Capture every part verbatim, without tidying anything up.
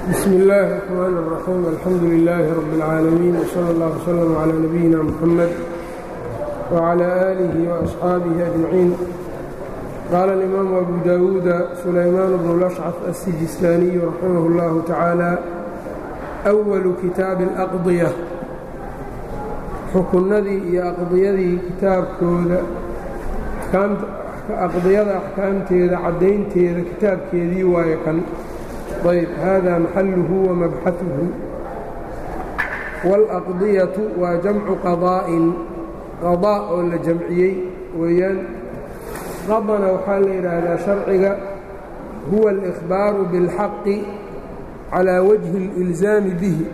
بسم الله الرحمن الرحيم الحمد لله رب العالمين وصلى الله وسلم على نبينا محمد وعلى آله وأصحابه أجمعين. قال الإمام أبو داود سليمان بن الأشعث السجستاني رحمه الله تعالى: أول كتاب الأقضية xukunnadii iyo aqdiyadii kitaabkooda aqdiyada axkaamteeda caddaynteeda kitaabkeedii waayo kan. ayb hada maxaluhu wamabxaثuhu. wاlaqdiyatu waa jamcu qadaa'in, qadaa oo la jamciyey weeyaan. qadana waxaa la yidhaahdaa sharciga huwa اlإkhbaaru biاlxaqi calىa wajhi اlإlzaami bihi.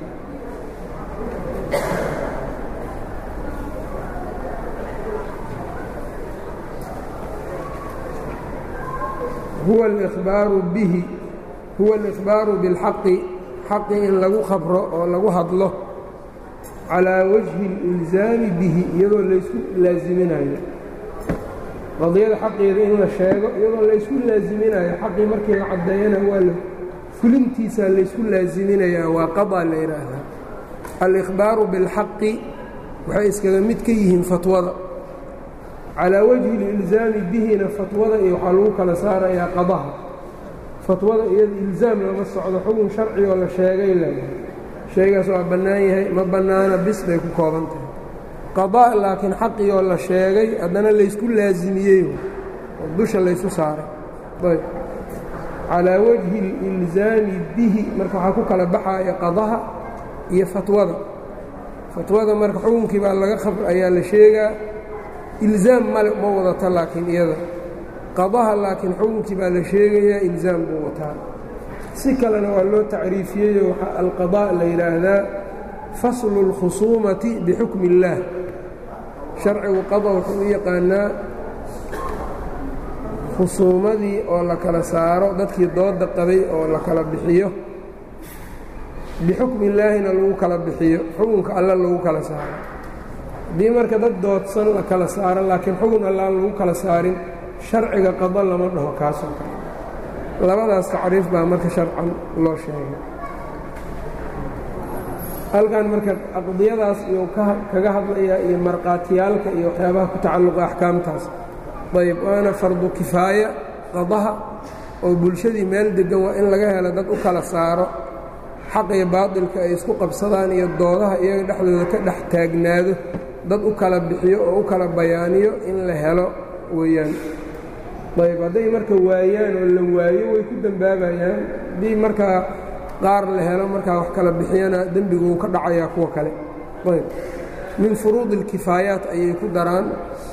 huwa اlإkhbaaru bihi huwa اlإkhbaaru biاlxaqi, xaqi in lagu khabro oo lagu hadlo calىa wajhi اlإlzaami bihi iyadoo laysku laaziminayo. qadiyada xaqeeda in la sheego iyadoo laysku laaziminayo, xaqii markii la caddeeyana waa fulintiisa laysku laaziminayaa, waa qadaa la yidhaahdaa. alإkhbaaru biاlxaqi waxay iskaga mid ka yihiin fatwada. calaa wajhi اlilzaami bihina fatwada iyo waxaa lagu kala saarayaa qadaha. fatwada iyada ilzaam lama socdo, xukun sharci oo la sheegay leeyahay, shaygaas waa bannaan yahay ma bannaana bis bay ku kooban tahay. qadaa laakiin xaqii oo la sheegay haddana laysku laasimiyey oo dusha laysu saaray. ayb calaa wajhi اlilzaami bihi marka waxaa ku kala baxaya qadaha iyo fatwada. fatwada marka xukunkii baa laga khabr ayaa la sheegaa, ilzaam male ma wadata laakiin iyada. qadaha laakiin xukunkii baa la sheegayaa, ilzaam buu wataa. si kalena waa loo tacriifiyeyo waxaa alqadaa la yidhaahdaa faslu اlkhusuumati bixukmi اllaah. sharcigu qada wuxuu u yaqaanaa khusuumadii oo la kala saaro, dadkii dooda qabay oo la kala bixiyo, bixukmi illaahina lagu kala bixiyo, xukunka alla lagu kala saaro. haddii marka dad doodsan la kala saaro laakiin xukun allaan lagu kala saarin, sharciga qada lama dhaho kaasoo kale. labadaas tacriif baa marka sharcan loo sheegay. halkan marka aqdiyadaas iyo kaga hadlayaa iyo markhaatiyaalka iyo waxyaabaha ku tacalluqa axkaamtaas. ayb waana fardu kifaaya qadaha, oo bulshadii meel deggan waa in laga helo dad u kala saaro, xaq iyo baatilka ay isku qabsadaan iyo doodaha iyaga dhexdooda ka dhex taagnaado, dad u kala bixiyo oo u kala bayaaniyo in la helo weeyaan. ayb hadday marka waayaan oo la waayo way ku dembaabayaan. haddii markaa qaar la helo markaa wax kala bixiyana dembiguu ka dhacayaa kuwa kale. ayb min furuudi اlkifaayaat ayay ku daraan.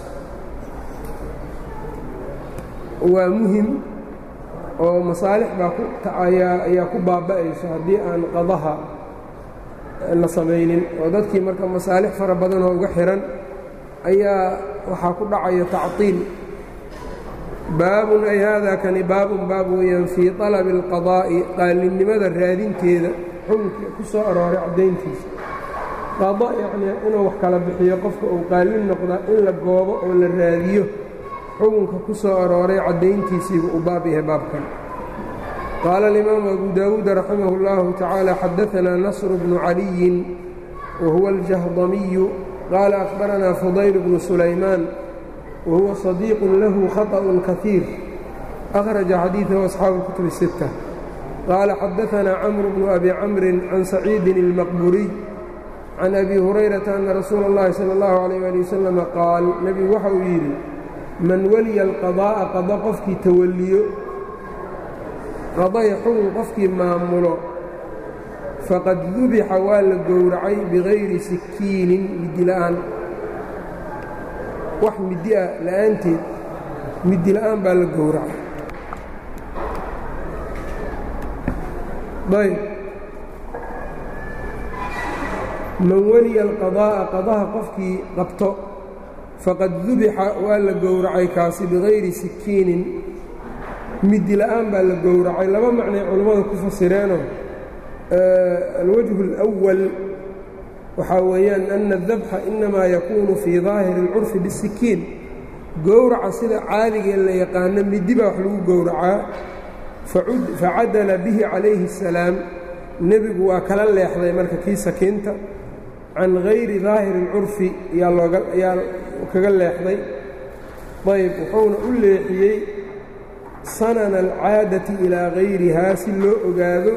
waa muhim oo masaalix baa ku ayaa ku baaba'ayso haddii aan qadaha la samaynin, oo dadkii marka masaalix fara badan oo uga xihan ayaa waxaa ku dhacaya tacطiil. baabun ay haadaa kani baabun baab weeyaan fii طalabi اlqadaa'i, qaalinimada raadinteeda xukunka ku soo arooray caddayntiisa. qada yacnii inuu wax kala bixiyo, qofka uu qaalin noqdaa in la goobo oo la raadiyo, xukunka ku soo arooray caddayntiisiibu u baab yahay baabkan. qaala alimaamu abu daawuud raximah اllahu tacaala xadaanaa nasr bnu caliyin wa huwa aljahdamiyu qaala akhbaranaa fudayl bnu sulaymaan wahuwa صadiiq lahu khaطأ kaثiir akhraja xadiiثahu asxaabu اlkutub الsitta. qaala xadaanaa camr bnu abi camrin can saciidin اlmaqburiy can abi hurayrata ana rasuula اllahi salى اllahu عalيyه ali wasalam qaal, nebigu waxa uu yidhi: man weliya alqadaa'a, qada qofkii tawalliyo, qadaya xukun qofkii maamulo, faqad dubixa waa la gowracay bigayri sikiinin, midi la'aan. wax midi ah la'aanteed, midi la'aan baa la gowracay. ayb man weliya alqadaa'a, qadaha qofkii qabto, faqad dubixa waa la gowracay kaasi bigayri sikiinin, midi la'aan baa la gowracay. laba macnay culammadu ku fasireenoo alwajhu اlأwal waxaa weeyaan ana الdabxa inamaa yakuunu fii daahiri اlcurfi bالsikiin. gowraca sida caadigee la yaqaano midi baa wax lagu gowracaa, facadala bihi calayhi الsalaam, nebigu waa kala leexday marka kii sakiinta can hayri daahiri اlcurfi yaa looga yaa kaga leexday ayb wuxuuna u leexiyey sanana alcaadati ilaa hayrihaa si loo ogaado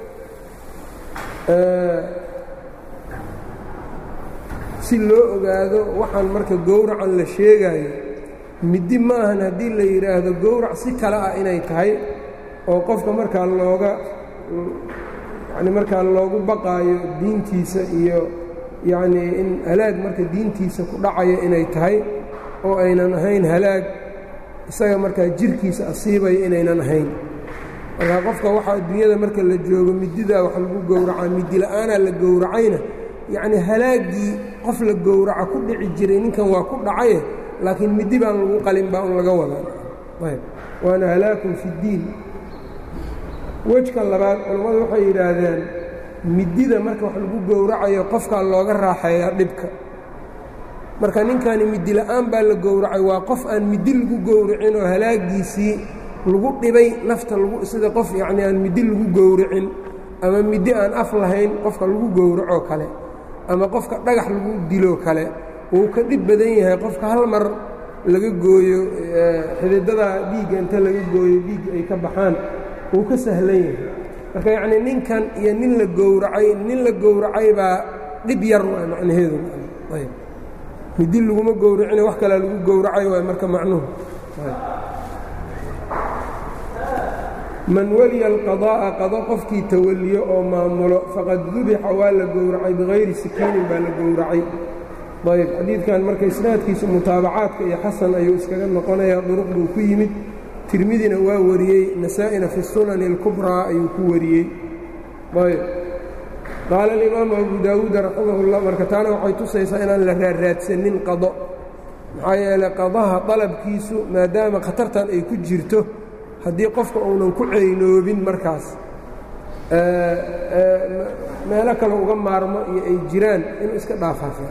si loo ogaado waxaan marka gowracan la sheegaayo middi ma ahan haddii la yidhaahdo gowrac si kale ah inay tahay oo qofka markaa looga yacni markaa loogu baqaayo diintiisa iyo yacnii in halaag marka diintiisa ku dhacayo inay tahay oo aynan ahayn halaag isaga markaa jirkiisa asiibaya inaynan ahayn markaa qofka waxaa adduunyada marka la joogo mididaa wax lagu gowracaa midi la'aanaa la gowracayna yacnii halaaggii qof la gowraca ku dhici jiray ninkan waa ku dhacaye laakiin midi baan lagu qalin baa un laga wadaa ayb waana halaakun fi ddiin wejka labaad culammadu waxay yidhaahdeen midida marka wax lagu gowracayo qofkaa looga raaxeeyaa dhibka marka ninkani midi la'aan baa la gowracay waa qof aan midi lagu gowracin oo halaaggiisii lagu dhibay nafta lagu sida qof yacnii aan midi lagu gowracin ama midi aan af lahayn qofka lagu gowracoo kale ama qofka dhagax lagu diloo kale wuu ka dhib badan yahay qofka hal mar laga gooyo xididada dhiigga inta laga gooyo dhiigga ay ka baxaan wuu ka sahlan yahay marka yacnii ninkan iyo nin la gowracay nin la gowracay baa dhib yar waa macnaheedu ayb midi laguma gowracine wax kalea lagu gowracay waay marka macnuhu man weliya alqadaa'a qado qofkii tawalliyo oo maamulo faqad dubixa waa la gowracay bikayri sikiinin baa la gowracay ayb xadiidkan marka isnaadkiisu mutaabacaadka iyo xasan ayuu iskaga noqonayaa duruq buu ku yimid tirmidina waa wariyey nasaa-ina fi sunani اlkubraa ayuu ku wariyey ayb qaala alimaamu abu daawuuda raximah اllah marka taana waxay tusaysaa inaan la raarraadsanin qado maxaa yeeley qadaha dalabkiisu maadaama khatartan ay ku jirto haddii qofka uunan ku ceynoobin markaas meelo kale uga maarmo iyo ay jiraan inuu iska dhaafaafa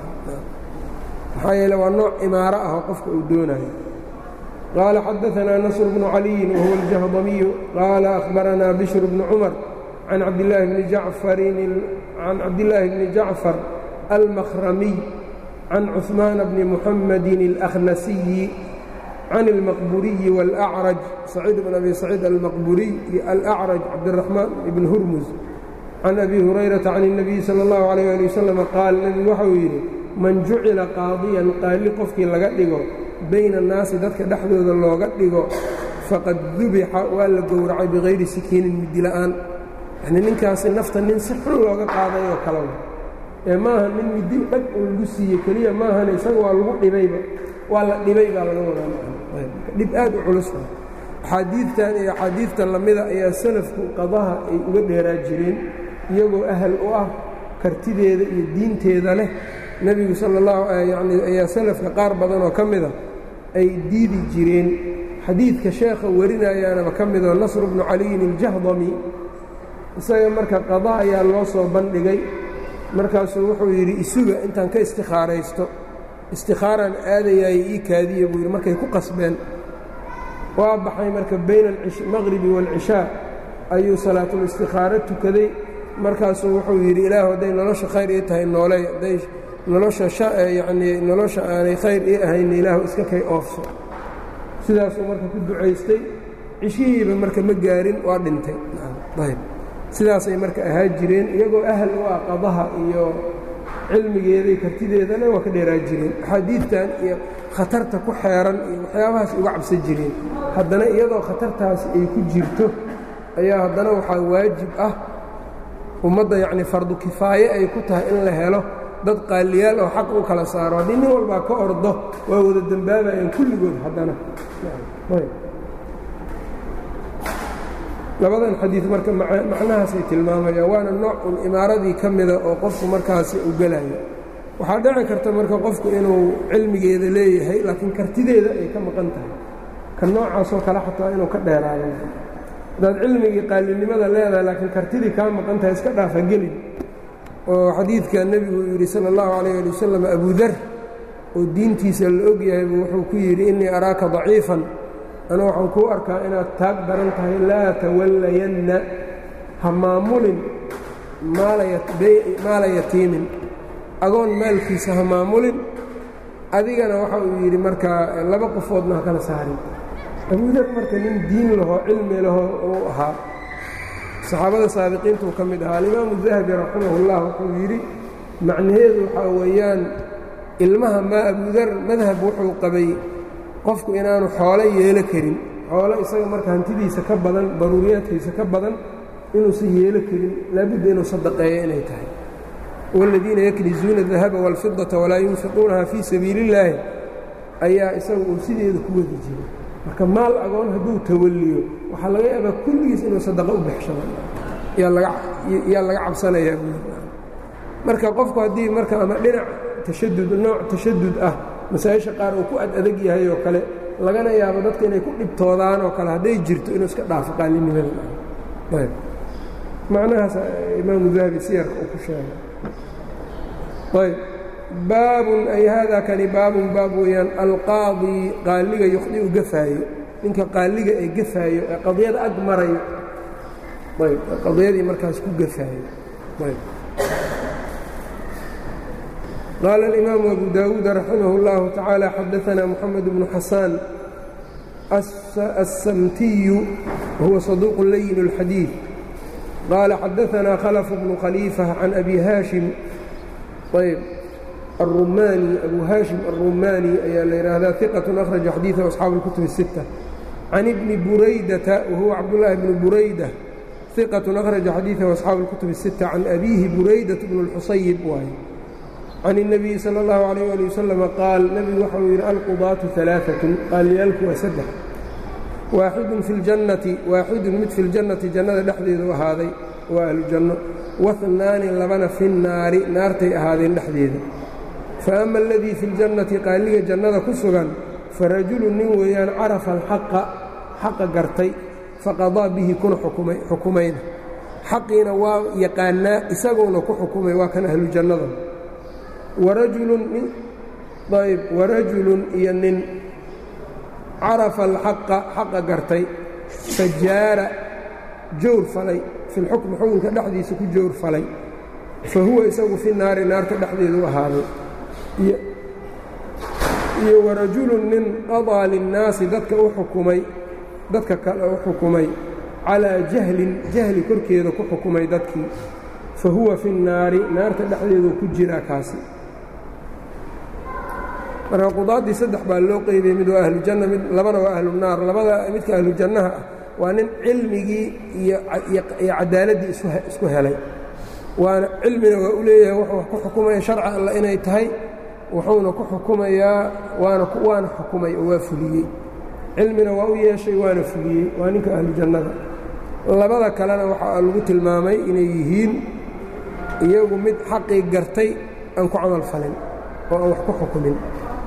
maxaa yeele waa nooc imaaro ah oo qofka uu doonayo qaala xadaanaa nasr bnu caliyin wahuwa aljahdamiyu qaala akhbaranaa bishr bnu cumar can cabdillaahi bni jacfarin can cabdillaahi bni jacfar almakhramiy can cuثmaana bni muxammadin alakhnasiyi can اlmaqburiyi wاlأcraj saciid bn abi saciid almaqburiy iyo alأcraj cabdiraxmaan ibn hurmus can abi hurayrata can الnabiyi salى اllahu عalيyه ali wasalam qaal nebigu waxau yidhi man jucila qaadiyan qaali qofkii laga dhigo bayna الnaasi dadka dhexdooda looga dhigo faqad dubixa waa la gowracay bikayri sikiinin midi la'aan yani ninkaasi nafta nin si xun looga qaaday oo kaleba ee maaha nin midi dhag uu lagu siiyey keliya maahane isaga waa lagu dhibayba waa la dhibay baa laga wadaa dhib aad u culus axaadiidtan iyo axaadiidta lamida ayaa salafku qadaha ay uga dheeraa jireen iyagoo ahal u ah kartideeda iyo diinteeda leh nebigu sala allahu yacni ayaa salafka qaar badan oo ka mida ay diidi jireen xadiidka sheekha warinayaanaba ka midoo nasru bnu caliyin aljahdami isaga marka qada ayaa loo soo bandhigay markaasuu wuxuu yidhi isuga intaan ka istikhaaraysto istikhaaraan aadayaay ii kaadiya buu yidhi markay ku qasbeen waa baxay marka bayna almaqribi waalcishaa ayuu salaatulistikhaaro tukaday markaasuu wuxuu yidhi ilaahu hadday nolosha khayr ii tahay nooley hadday nolosha yacnii nolosha aanay khayr ii ahayn ilaahu iska kay oofso sidaasuu marka ku ducaystay cishihiiba marka ma gaarin waa dhintay ayb sidaasay marka ahaa jireen iyagoo ahal u ah qadaha iyo cilmigeeday kartideedana waa ka dheeraa jireen axaadiidtan iyo khatarta ku xeeran iyo waxyaabahaas uga cabsan jireen haddana iyadoo khatartaasi ay ku jirto ayaa haddana waxaa waajib ah ummadda yacnii fardu kifaaye ay ku tahay in la helo dad qaaliyaal oo xaq u kala saaro haddii nin walbaa ka ordo waa wada dembaabayaan kulligood haddana labadan xadiid marka macnahaasay tilmaamayaan waana nooc un imaaradii ka mida oo qofku markaasi u gelayo waxaa dhici karta marka qofku inuu cilmigeeda leeyahay laakiin kartideeda ay ka maqan tahay ka noocaasoo kale xataa inuu ka dheeraado haddaad cilmigii qaalinimada leedahay laakiin kartidii kaa maqan tahay iska dhaafa gelin oo xadiidka nebigu uu yidhi sala allahu calayh ali wasalam abudar oo diintiisa la og yahay buu wuxuu ku yidhi innii araaka daciifan anu waxaan kuu arkaa inaad taag daran tahay laa tawallayanna ha maamulin maala yatiimin agoon maalkiisa ha maamulin adigana waxa uu yidhi markaa laba qofoodna ha kala saarin abudar marka nin diin lahoo cilmi lahoo uu ahaa saxaabada saabiqiintuu ka mid ahaa alimaamu dahabi raximahullah wuxuu yidhi macnaheedu waxaa weeyaan ilmaha maa abudar madhab wuxuu qabay qofku inaanu xoolo yeelo karin xoolo isaga marka hantidiisa ka badan daruuriyaadkiisa ka badan inuusan yeelo karin laabudda inuu sadaqeeyo inay tahay wاladiina yaknizuuna الdahaba wاlfidaةa walaa yunfiquunaha fii sabiili اllaahi ayaa isaga uu sideeda ku wadi jiray marka maal agoon hadduu tawalliyo waxaa laga yaabaa kulligiis inuu sadaqo u baxshado yaa laga cabsanayaa marka qofku haddii marka ama dhinac tashadud nooc tashadud ah masaa-isha qaar uu ku ad adag yahay oo kale lagana yaabo dadka inay ku dhibtoodaan oo kale hadday jirto inuu iska dhaafo qaalinimada ayb macnahaas imaamu dahabi siyarka uu ku sheegay ayb baabun ay haadaa kani baabun baab weeyaan alqaadi qaaliga yukhdiu gafaayo ninka qaaliga ee gafaayo ee qadiyada ag marayo ayb qadiyadii markaas ku gafaayo ayb qaala alimaamu abu daawuud raximah اllahu tacaala xadaanaa moxamed bnu xasaan assamtiyu wahuwa saduuq layin اlxadiid qaala xadaanaa khalf bnu khaliifa can abi haashim ayb الrumaani abu haashim الrumaani ayaa la yidhaahdaa ثiqaة أkhraja xadiiثahu أصxaabu الkutub الsiتة can ibni buraydata wahuwa cabdullaahi bnu burayda ثiqaة أkhraja xadiiثahu أصxaabu الkutub الsiتة can abiihi buraydaة bnu اlxusayib waaye can الnabiyi salى اllahu عalيyه ali wasalam qaal nebigu waxa uu yidhi alqudaatu ثalaaثaة qaaliyaalku waa saddex waaxidun fi اljannati waaxidun mid fi اljannati jannada dhexdeedu ahaaday waa ahlu janno waثnaani labana fi الnaari naartay ahaadeen dhexdeeda faama aladii fi اljannati qaaliga jannada ku sugan farajulu nin weeyaan carafa alxaqa xaqa gartay faqadaa bihi kuna xukumayna xaqiina waa yaqaanaa isagoona ku xukumay waa kan ahlu jannada warajulun ayb warajulun iyo nin carafa alxaqa xaqa gartay fajaara jawr falay fi lxukmi xukunka dhexdiisa ku jawr falay fa huwa isagu fi naari naarta dhexdeedu ahaaday iyo warajulun nin qadaa linnaasi dadka u xukumay dadka kale u xukumay calaa jahlin jahli korkeeda ku xukumay dadkii fa huwa fi nnaari naarta dhexdeedu ku jiraa kaasi marka qudaaddii saddex baa loo qeybiyey mid waa ahlujanna mid labana waa ahlu naar labada midka ahlu jannaha ah waa nin cilmigii iyo iyo cadaaladdii isku helay waana cilmina waa u leeyahay wuxuu wax ku xukumaya sharca alla inay tahay wuxuuna ku xukumayaa waana waana xukumay oo waa fuliyey cilmina waa u yeeshay waana fuliyey waa ninka ahlu jannada labada kalena waxaa lagu tilmaamay inay yihiin iyagu mid xaqii gartay aan ku camal falin oo aan wax ku xukumin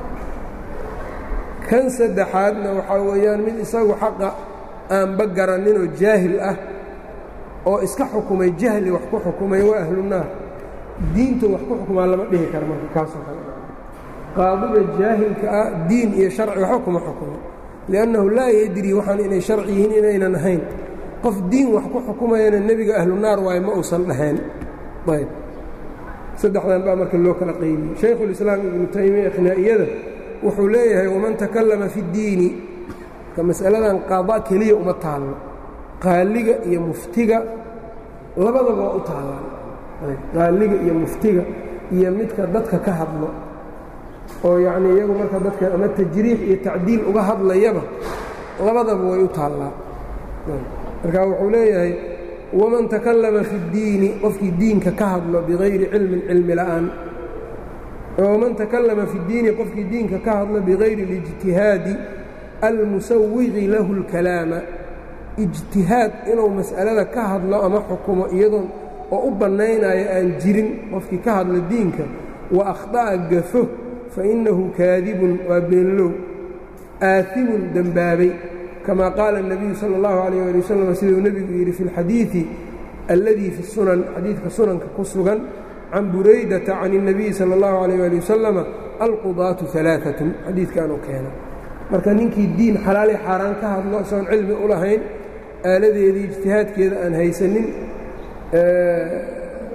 kan saddexaadna waxaa weeyaan mid isagu xaqa aanba garaninoo jaahil ah oo iska xukumay jahli wax ku xukumay waa ahlu naar diintu wax ku xukumaa lama dhihi kara marka kaasoo kale qaadiga jaahilka ah diin iyo sharci waxba kuma xukumo liannahu laa yadrii waxaan inay sharci yihiin inaynan ahayn qof diin wax ku xukumayana nebiga ahlu naar waayo ma uusan dhahayn ayb saddexdan baa marka loo kala qaybiyey shaykhulislaam ibnu taymiya khinaa'iyada wuxuu leeyahay waman takallama fi ddiini marka mas'aladan qaadaa keliya uma taallo qaaliga iyo muftiga labadaba waa u taallaan qaaliga iyo muftiga iyo midka dadka ka hadlo oo yacnii iyagu marka dadka ama tajriix iyo tacdiil uga hadlayaba labadaba way u taallaa marka wuxuu leeyahay waman takallama fi اddiini qofkii diinka ka hadlo bigayri cilmin cilmi la'aan waman takallama fi اddiini qofkii diinka ka hadlo bigayri اlijtihaadi almusawiqi lahu اlkalaama ijtihaad inuu mas'alada ka hadlo ama xukumo iyadoon oo u bannaynaayo aan jirin qofkii ka hadlo diinka wa akhطa'a gafo fainahu kaadibun waa beenlow aaimun dembaabay kama qaala الnabiyu salى اllahu عalيyه ali wasalam siduu nebigu yidhi fi اlxadiiثi alladii fi sunan xadiidka sunanka ku sugan can buraydata can الnabiyi salى اllahu عalيyه ali wasalama alqudaatu ثalaaثaة xadiidkaanuu keena marka ninkii diin xalaali xaaraan ka hadlo isagoon cilmi u lahayn aaladeedii ijtihaadkeeda aan haysanin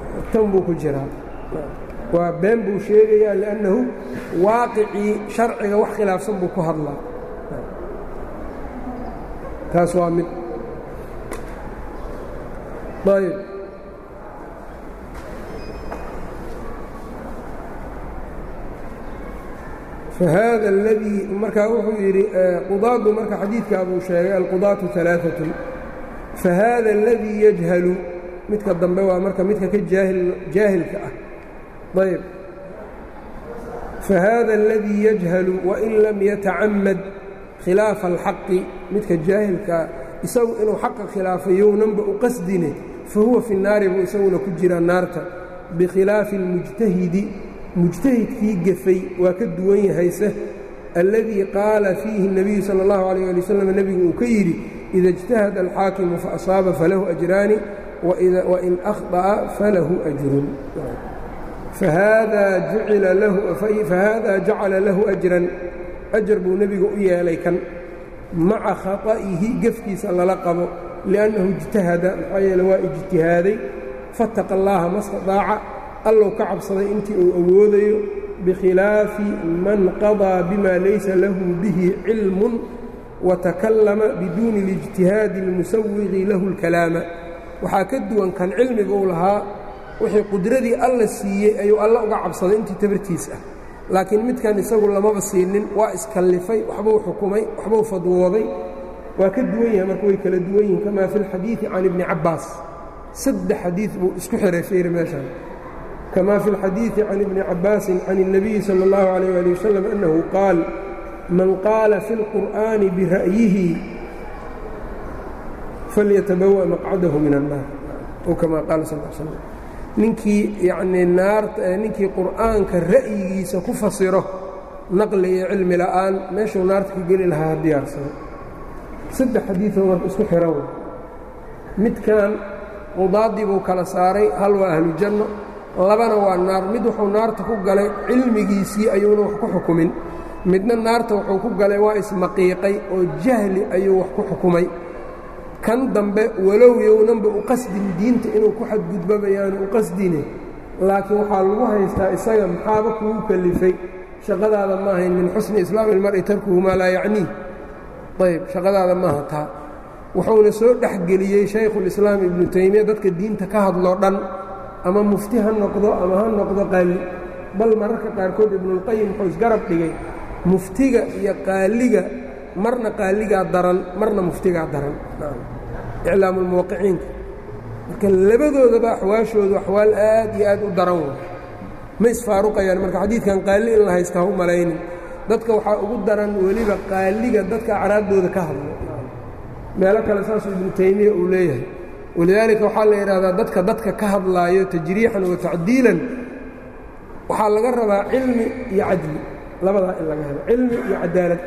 tan buu ku jiraa waa been buu sheegayaa liannahu waaqicii sharciga wax khilaafsan buu ku hadlaa taas waa mid ayb فhذا الذي markaa wuxuu yidhi qudaadu marka xadiidkaa buu sheegay alqudaatu ثaلaaثaة فhذا الذي yجهل midka dambe waa marka midka ka jaahilka ah ayb فhذا الذي yجهل وإn lam yتacamad khilaafa الxaqi midka jaahilkaa isagu inuu xaqa khilaafayownanba u qasdine fahuwa fi الnaari buu isaguna ku jiraa naarta bkhilaafi الmujtahidi mujtahidkii gefay waa ka duwan yahayse alladii qaala fiihi الnabiyu salى اllahu عalيه ali waslm nebigu uu ka yidhi ida اجtahada alxaakimu faasaaba falahu ajraani wain akhطأa falahu أjrun fahada jacala lahu أjran أjar buu nebiga u yeelay kan maca khaطa'ihi gefkiisa lala qabo liأnnahu اجtahada maxaa yeele waa ijtihaaday faاtaqa اllaha ma staطaaca allow ka cabsaday intii uu awoodayo bikhilaafi man qaضىa bima laysa lahu bihi cilm watakallama biduuni اlijtihaadi اlmusawiqi lahu اlkalaama waxaa ka duwan kan cilmiga uu lahaa wixii qudradii alla siiyey ayuu alla uga cabsaday intii tabartiis ah laakiin midkan isagu lamaba siinin waa iskallifay waxbuu xukumay waxbuu fadwooday waa ka duwan yahay marka way kala duwan yihin kamaa fi اlxadiiثi can ibni cabaas saddex xadiid buu isku xiray fiiri meeshaan كما في الحديث عن ابن عباس عن النبي صلى الله عليه وآله وسلم أنه قال من قال في القرآن برأيه فليتبوأ مقعده من النار أو كما قال صلى الله عليه وسلم ninkii yacnii naarta ninkii qur'aanka ra'yigiisa ku fasiro naqli iyo cilmi la'aan meeshuu naarta ka geli lahaa diyaarsado saddex xadiioo marka isku xiran wey midkan qudaadii buu kala saaray hal waa ahlu janno labana waa naar mid wuxuu naarta ku galay cilmigiisii ayuuna wax ku xukumin midna naarta wuxuu ku galay waa ismaqiiqay oo jahli ayuu wax ku xukumay kan dambe walow yownanba u qasdin diinta inuu ku xadgudbabayaanu u qasdine laakiin waxaa lagu haystaa isaga maxaaba kugu kalifay shaqadaada ma ahayn min xusni islaami ilmar'i tarkuhu maa laa yacniih ayb shaqadaada maaha taa wuxuuna soo dhexgeliyey shaykhulislaam ibnu taymiya dadka diinta ka hadloo dhan ama mufti ha noqdo ama ha noqdo qaali bal mararka qaarkood ibnuulqayim wuxuu isgarab dhigay muftiga iyo qaaliga marna qaaligaa daran marna muftigaa daran iclaamulmuwaqiciinka marka labadoodaba axwaashoodu axwaal aad iyo aad u daran wey ma isfaaruqayaan marka xadiidkan qaali in la haysta ha u malaynin dadka waxaa ugu daran weliba qaaliga dadka acraadooda ka hadlo meelo kale saasuu ibnu taymiya uu leeyahay walidaalika waxaa la yidhaahdaa dadka dadka ka hadlaayo tajriixan wa tacdiilan waxaa laga rabaa cilmi iyo cadli labadaa in laga helo cilmi iyo cadaalad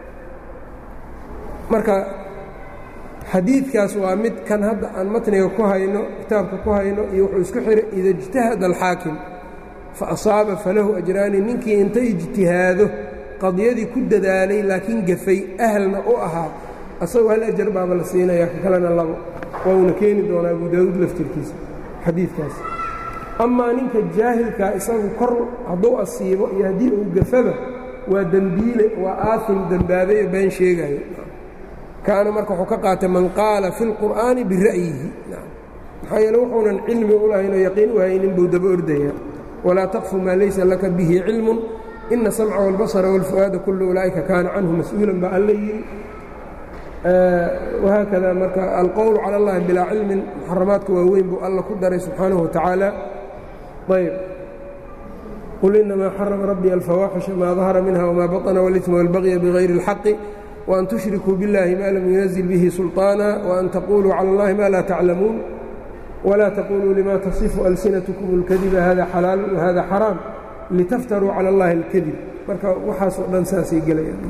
marka xadiidkaas waa mid kan hadda aan matniga ku hayno kitaabka ku hayno iyo wuxuu isku xihay ida ijtahada alxaakim fa asaaba falahu ajraani ninkii inta ijtihaado qadiyadii ku dadaalay laakiin gafay ahalna u ahaa asagoo hal ajar baaba la siinayaa ka kalena labo wauna keeni doonaa abu daawuud laftirkiisa xadiidkaas amaa ninka jaahilkaa isagu kor hadduu asiibo iyo haddii uu gafaba waa dembiile waa aasim dembaabayo been sheegayo kaana marka wuxuu ka qaatay man qaala fi اlqur'aani bira'yihi maxaa yeele wuxuunan cilmi u lahayn oo yaqiin u haynin buu daba ordaya walaa taqfu maa laysa laka bihi cilmun ina samca wاlbasra wاlfu'aada kullu ulaa'ika kaana canhu mas-uulan baa alla yidhi wahaakada marka alqowlu cala اllahi bilaa cilmin muxaramaadka waaweyn buu alla ku daray subxaanahu watacaala ayb qul inamaa xarama rabbi alfawaaxisha maa dahara minha wmaa baطna wاlإثma wاlbagya bغayri اlxaqi وأn تشhrikuu bالlahi ma lam يunزل bihi سulطاana وأn taquluu calى الlahi ma laa taclamuun وlaa taquluu lima taصifu أlsinatكm الkadiba hada xalaal وhada xaraam litaftaruu calى الlahi الkadib marka waxaasoo dhan saasay gelayaan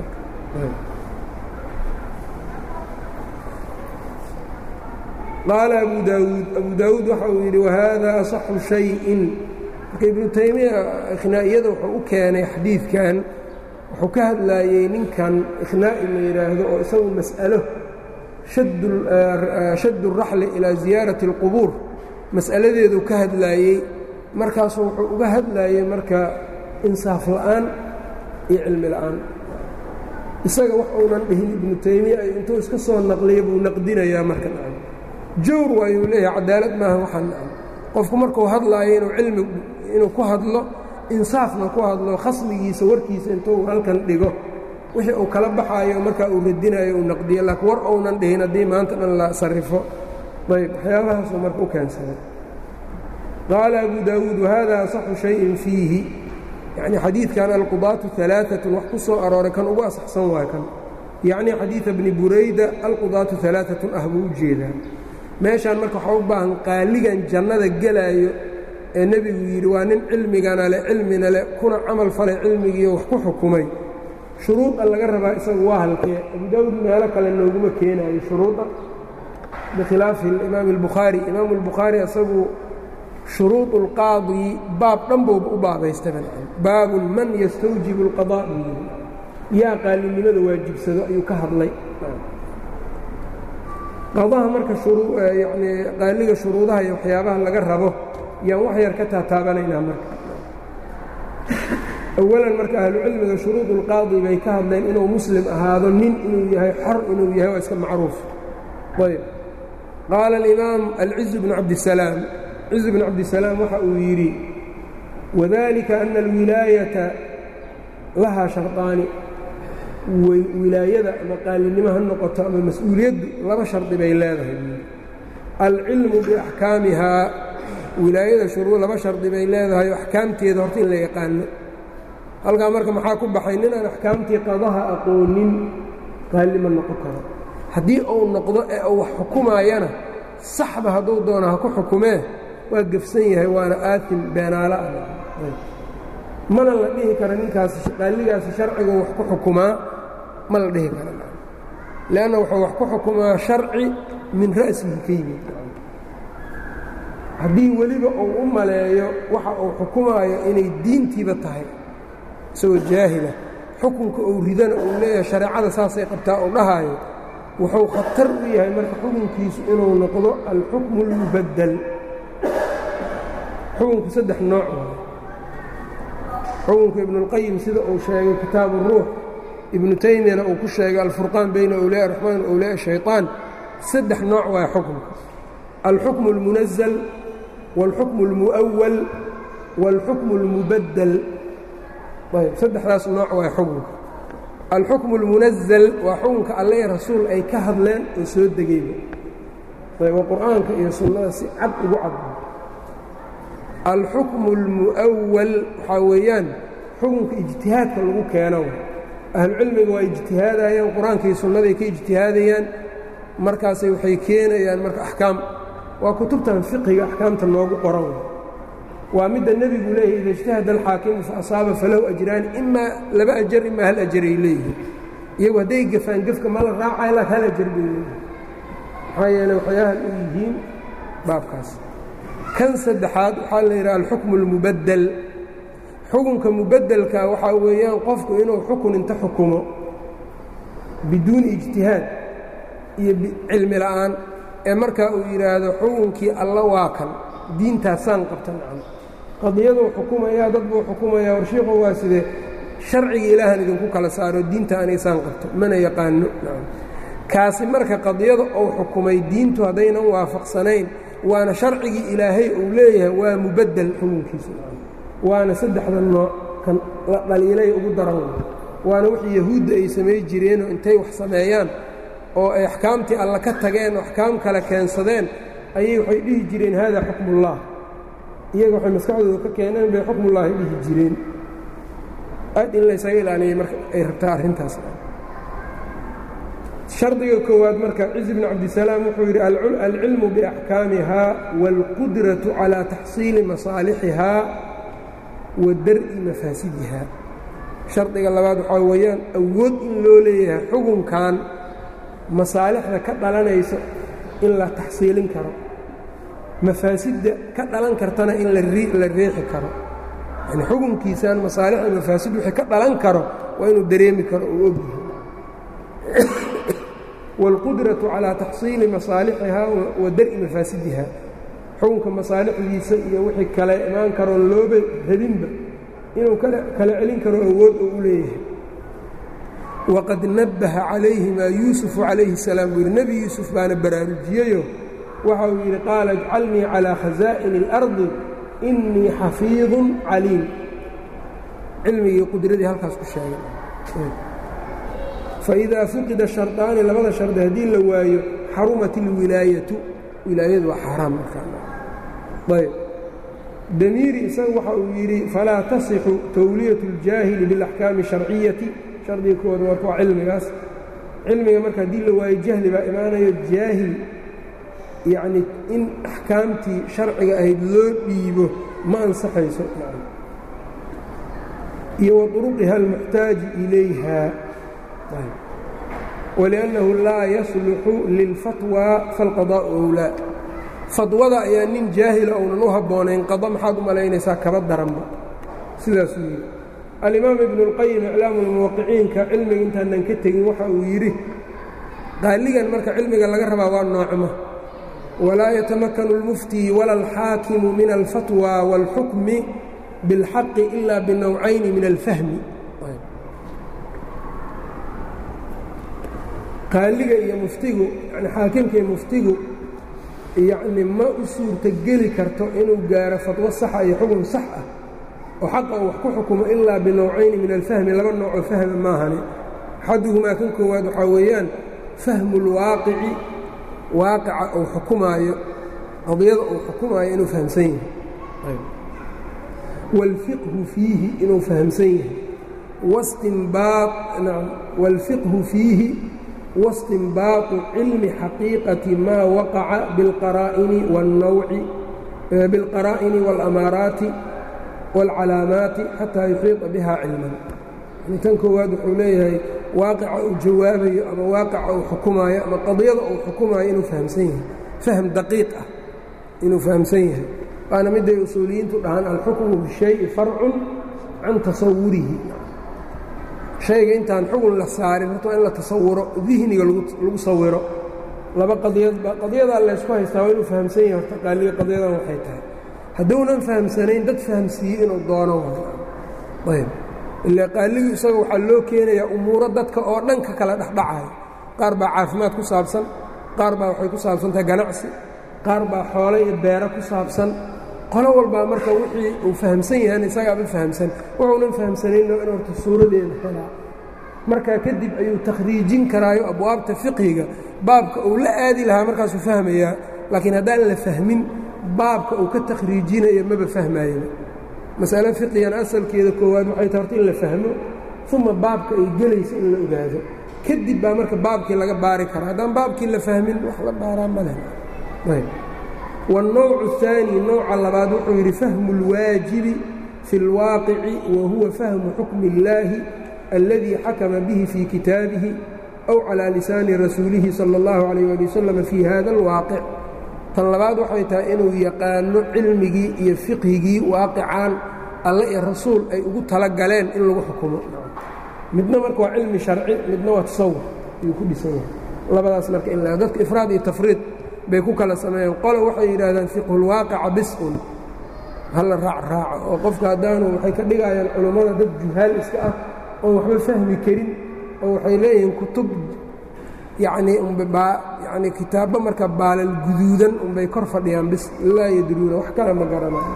qaala abu daawuud abu daawuud waxa uu yidhi wahada aصaxu شhayءin marka ibnu taymiya ikhnaa'iyada wuxuu u keenay xadiidkan wuxuu ka hadlaayey ninkan ikhnaa'i la yidhaahdo oo isagu mas'alo shadd الraxli ilaa ziyaarati اlqubuur mas'aladeedu ka hadlaayey markaasuu wuxuu uga hadlaayey marka insaaf la'aan iyo cilmi la'aan isaga wax uunan dhihin ibnu taymiya ay intuu iska soo naqliya buu naqdinayaa marka nacam jawr waayuu leeyahay cadaalad maaha waxaa nacam qofku markuu hadlaayo inuu cilmi inuu ku hadlo insaafna ku hadlo khasmigiisa warkiisa intuu halkan dhigo wixii uu kala baxaayo markaa uu radinayo uu naqdiyo laakiin war ounan dhihin haddii maanta dhan la sarrifo ayb waxyaabahaasuu marka u keensaday qaala abu daawuud wahada asaxu shayin fiihi yacnii xadiidkan alqudaatu alaaatun wax ku soo arooray kan ugu asaxsan waay kan yacnii xadiida bni burayda alqudaatu alaaatun ah buu u jeedaa meeshaan marka waxaa u baahan qaaligan jannada gelaayo ee nebigu yidhi waa nin cilmigana leh cilmina leh kuna camal falay cilmigiiyo wax ku xukumay shuruuda laga rabaa isagu waa halkee abu daawuud meelo kale nooguma keenaayo shuruuda bikhilaafi imaam albukhaari imaamu albukhaari isagu shuruud اlqaadi baab dhan bouba u baabaystaba baabun man yastawjibu اlqaضاء buu yidhi yaa qaalinimada waajibsado ayuu ka hadlay qadaha marka yani qaaliga shuruudaha iyo waxyaabaha laga rabo yaan wax yar ka taataabanaynaa marka awalan marka ahlucilmiga shuruud اlqaadi bay ka hadleen inuu muslim ahaado nin inuu yahay xor inuu yahay waa iska macruuf ayb qaala alimaam alciz bnu cabdisalaam ciz bn cabdisalaam waxa uu yidhi wadalika ana alwilaayata lahaa sharطaani wilaayada ama qaalinimo ha noqoto ama mas-uuliyaddu laba shardi bay leedahay alcilmu biaxkaamihaa wilaayada shuruu laba shardi bay leedahay axkaamteeda horta in la yaqaano halkaa marka maxaa ku baxay nin aan axkaamtii qadaha aqoonin qaalimo noqon karo haddii uu noqdo ee uu wax xukumaayana saxba hadduu doono ha ku xukumee waa gefsan yahay waana aatin beenaala ah mana la dhihi kara ninkaasi qaaligaasi sharcigu wax ku xukumaa ma la dhihi kara leanna wuxuu wax ku xukumaa sharci min ra'sihi ka yimid haddii weliba uu u maleeyo waxa uu xukumaayo inay diintiiba tahay isagoo jaahila xukunka uu ridana uu leeyahay shareecada saasay qabtaa uu dhahaayo wuxuu khatar u yahay marka xukunkiisu inuu noqdo alxukmu اlmubaddel xukunku saddex nooc waay xukunka ibnuاlqayim sida uu sheegay kitaabu ruux ibnu taymiyana uu ku sheegay alfurqaan bayna awliyaa raxmaan wa awliyaa shayطaan saddex nooc waay xukunka alxukmu اlmunazal wاlxukmu اlmu'awal wاlxukmu اlmubaddel ayb saddexdaas nooc waay xukunka alxukmu اlmunazal waa xukunka alle rasuul ay ka hadleen oo soo degayba waa qur'aanka iyo sunnada si cad ugu cadda alxukmu اlmu'awal waxaa weeyaan xukunka ijtihaadka lagu keeno ahlucilmiga waa ijtihaadayaan qur-aanka iyo sunnaday ka ijtihaadayaan markaasay waxay keenayaan marka axkaam waa kutubtan fiqiga axkaamta noogu qoran waa midda nebigu leeyahay ida ijtahada alxaakimu fa asaaba falahu ajraani imaa laba ajar imaa hal ajaray leeyihin iyagu hadday gafaan gefka ma la raacay la hal ajar bay leeyihin maxaa yeeley waxyaahan u yihiin baabkaas kan saddexaad waxaa la yidhaha alxukmu اlmubaddel xukunka mubaddelka waxaa weeyaan qofku inuu xukun inta xukumo biduuni ijtihaad iyo cilmi la'aan ee markaa uu yidhaahdo xukunkii alla waa kan diintaasaan qabta nacan qadiyaduu xukumayaa dad buu xukumayaa warshiiqo waa sidee sharciga ilaahan idinku kala saaro diinta anaysaan qabto mana yaqaano nacan kaasi marka qadiyada uu xukumay diintu haddaynan waafaqsanayn waana sharcigii ilaahay uu leeyahay waa mubaddel xukunkiisa waana saddexda nooc kan la dhaliilay ugu daran waana wixii yahuudda ay samay jireenoo intay wax sameeyaan oo ay axkaamtii alla ka tageen oo axkaam kale keensadeen ayay waxay dhihi jireen haadaa xukmullah iyaga waxay maskaxdooda ka keeneen bay xukmullaahi dhihi jireen aad in laysaga ilaaliyay marka ay rabtaa arrintaas shardiga koowaad marka ciz bn cabdisalaam wuxuu yidhi alcilmu biaxkaamihaa wاlqudraةu calىa taxsiili masaalixihaa wa dar'i mafaasidihaa shardiga labaad waxaa weeyaan awood in loo leeyahay xukunkan masaalixda ka dhalanaysa in la taxsiilin karo mafaasidda ka dhalan kartana in la reexi karo yani xukunkiisaan masaalixda mafaasid wixii ka dhalan karo waa inuu dareemi karo uu ogyahay wاlqudraةu calىa taxsiili masaalixihaa wa dar'i mafaasidihaa xukunka masaalixdiisa iyo wixii kale imaan karoon looba rabinba inuu kala celin karo awood oo u leeyahay. waqad nabbaha calayhimaa yuusufu calayhi الsalaam buu yidhi nebi yuusuf baana baraarujiyeyo waxa uu yidhi qaala ijcalnii calىa khasaa'ini اlardi inii xafiidun caliim. cilmigii qudradii halkaas ku sheegay. faidaa fuqida sharطaani labada shardi haddii la waayo xarumat اlwilaayatu wilaayadu waa xaaraam markaayb damiiri isaga waxa uu yidhi falaa tasixu tawliyaة اljaahili biاlaxkaami الsharciyati shardiga kooda marka waa cilmigaas cilmiga marka haddii la waayo jahli baa imaanayo jaahil yacni in axkaamtii sharciga ahayd loo dhiibo ma ansaxayso iyo wa turuqiha almuxtaaji ilayha waliannahu laa yasluxu lilfatwaa falqadaa'u owlaa fadwada ayaa nin jaahila ounan u habboonayn qada maxaad u malaynaysaa kaba daranba sidaasuu yidhi. alimaam ibnu اlqayim iclaamu lmuwaqiciinka cilmiga intaanan ka tegin waxa uu yidhi qaaligan marka cilmiga laga rabaa waa noocma walaa yatamakanu اlmuftii wala alxaakimu min alfatwى wاlxukmi biاlxaqi ila binowcayni min alfahmi. qaaliga iyo muftigu yani xaakimka iyo muftigu yacni ma u suurtogeli karto inuu gaaro fatwo saxa iyo xukun sax ah oo xaqa uu wax ku xukumo ilaa binowcayni min alfahmi laba noocoo fahma maahane. axaduhumaa kan koowaad waxaa weeyaan fahmu اlwaaqici waaqica uu xukumaayo qadiyada uu xukumaayo inuu fahamsan yahay wاlfiqhu fiihi inuu fahamsan yahay wastinbaaq wاlfiqhu fiihi wastinbaaqu cilmi xaqiiqati maa waqaca biاlqaraa'ini wاlnawci biاlqaraa'ini wاlamaaraati wاlcalaamaati xataa yuxiiطa biha cilman. yani tan koowaad wuxuu leeyahay waaqica uu jawaabayo ama waaqica uu xukumaayo ama qadiyada uu xukumaayo inuu fahamsan yahay fahm daqiiq ah inuu fahamsan yahay waana midday usuuliyiintu dhahaan alxukmu bishayi farcun can tasawurihi. shayga intaan xugun la saarin horta in la tasawuro dihniga lagu sawiro laba qadiyadba qadiyadaa laysku haystaa waa inuu fahamsan yahay horta qaaliga qadiyadan waxay tahay hadduunan fahamsanayn dad fahamsiiye inuu doono ayb ilaa qaaligu isaga waxaa loo keenayaa umuuro dadka oo dhan ka kala dhexdhacayo qaar baa caafimaad ku saabsan qaar baa waxay ku saabsan tahay ganacsi qaar baa xoolo iyo beero ku saabsan qolo walbaa marka wixii uu fahamsan yahan isagaaba fahamsan wuxuunan fahamsanaynno in horta suuradeeda helaa markaa kadib ayuu takhriijin karaayo abwaabta fiqhiga baabka uu la aadi lahaa markaasuu fahmayaa laakiin haddaan la fahmin baabka uu ka takhriijinayo maba fahmaayaba. masale fiqhigan asalkeeda koowaad waxay tahay horta in la fahmo uma baabka ay gelayso in la ogaado kadib baa marka baabkii laga baari karaa haddaan baabkii la fahmin wax la baaraa ma leh. wالnowc الثaanي nowca labaad wuxuu yidhi fahmu اlwaajibi fi اlwaaqici wa huwa fahmu xukmi اllaahi اladii xakama bihi fii kitaabihi أw calىa lisaani rasuulihi salى اllahu عalيه ali wasalam fii hada اlwaaqic. tan labaad waxay tahay inuu yaqaano cilmigii iyo fiqhigii waaqicaan alle iyo rasuul ay ugu tala galeen in lagu xukumo. midna marka waa cilmi sharci midna waa tasawur ayuu ku dhisan yahay labadaas marka in dadka ifraad iyo tafriid bay ku kala sameeyeen qolo waxay yidhaahdaan fiqhulwaaqica bis-un hala raacraaco oo qofka haddaanu waxay ka dhigayaan culummada dad juhaal iska ah oon waxba fahmi karin oo waxay leeyihiin kutub yacnii yani kitaabba marka baalal guduudan unbay kor fadhiyaan bis laa yadruuna wax kale ma garanayo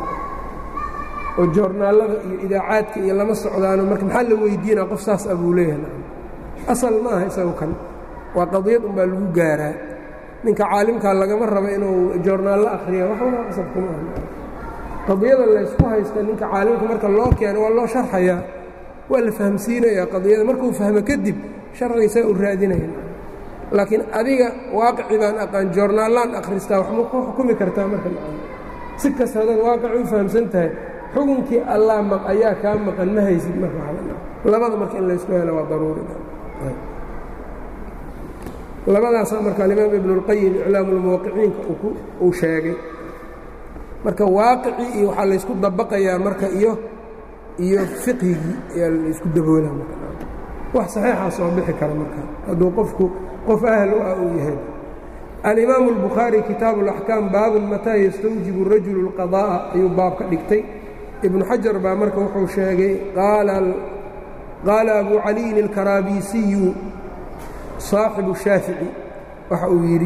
oo joornaallada iyo idaacaadka iyo lama socdaano marka maxaa la weydiinaa qof saas ah buu leeyahay asal ma aha isagu kan waa qadiyad unbaa lagu gaaraa ninka caalimkaa lagama rabo inuu joornaallo akhriya waxba qasab kuma aha qadiyada laysku haysta ninka caalimka marka loo keeno waa loo sharxayaa waa la fahamsiinayaa qadiyada markuu fahmo kadib sharcigiisaa u raadinaya laakiin adiga waaqici baan aqaan joornaallaan akhristaa wax ma ku xukumi kartaa marka si kasta hadaad waaqici u fahamsan tahay xukunkii allah maq ayaa kaa maqan ma haysid marka labada marka in laysku helo waa daruuri labadaasaa marka alimaam ibnu اlqayim iclaamu lmuwaqiciinka uu sheegay marka waaqicii iyo waxaa laysku dabaqayaa marka iyo iyo fiqhigii ayaa laysku daboolaa marka wax saxiixaa soo bixi kara marka hadduu qofku qof ahal u ah uu yahay alimaamu الbukhaari kitaabu اlaxkaam baabun mataa yastawjibu rajulu اlqadaa'a ayuu baab ka dhigtay ibnu xajar baa marka wuxuu sheegay qaala abu caliyin اlkaraabisiyu صaaxibu shaafici waxa uu yidhi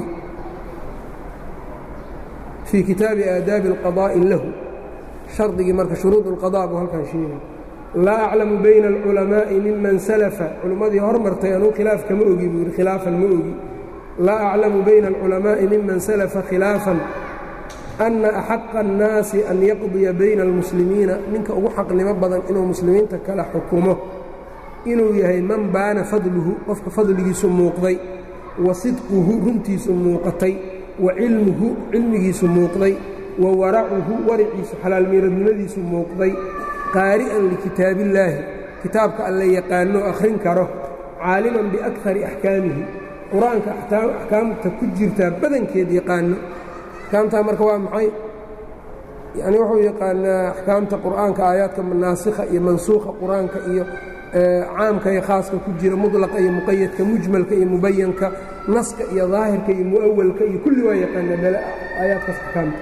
fii kitaabi aadaabi اlqadaa'i lahu shardigii marka shuruud اlqada buu halkan sheegay laa aclamu bayna alculamaa'i miman salafa culimmadii hormartay anuu khilaaf kama ogi buu yidhi khilaafan ma ogi laa aclamu bayna alculamaa'i miman salafa khilaafan anna axaqa annaasi an yaqdiya bayna almuslimiina ninka ugu xaqnimo badan inuu muslimiinta kala xukumo inuu yahay man baana fadluhu qofka fadligiisu muuqday wa sidquhu runtiisu muuqatay wa cilmuhu cilmigiisu muuqday wa waracuhu waraciisu xalaalmiiradnimadiisu muuqday qaari'an likitaabillaahi kitaabka alla yaqaano akhrin karo caaliman biakari axkaamihi qur-aanka axkaamta ku jirtaa badankeed yaqaano axkaamtaa marka waa maxay yacni wuxuu yaqaanaa axkaamta qur'aanka aayaadka naasikha iyo mansuukha qur-aanka iyo caamka iyo khaaska ku jira mudlaqa iyo muqayadka mujmalka iyo mubayanka naska iyo daahirka iyo mu'awalka iyo kulli waa yaqaanaa bale aayaadkaas axkaamta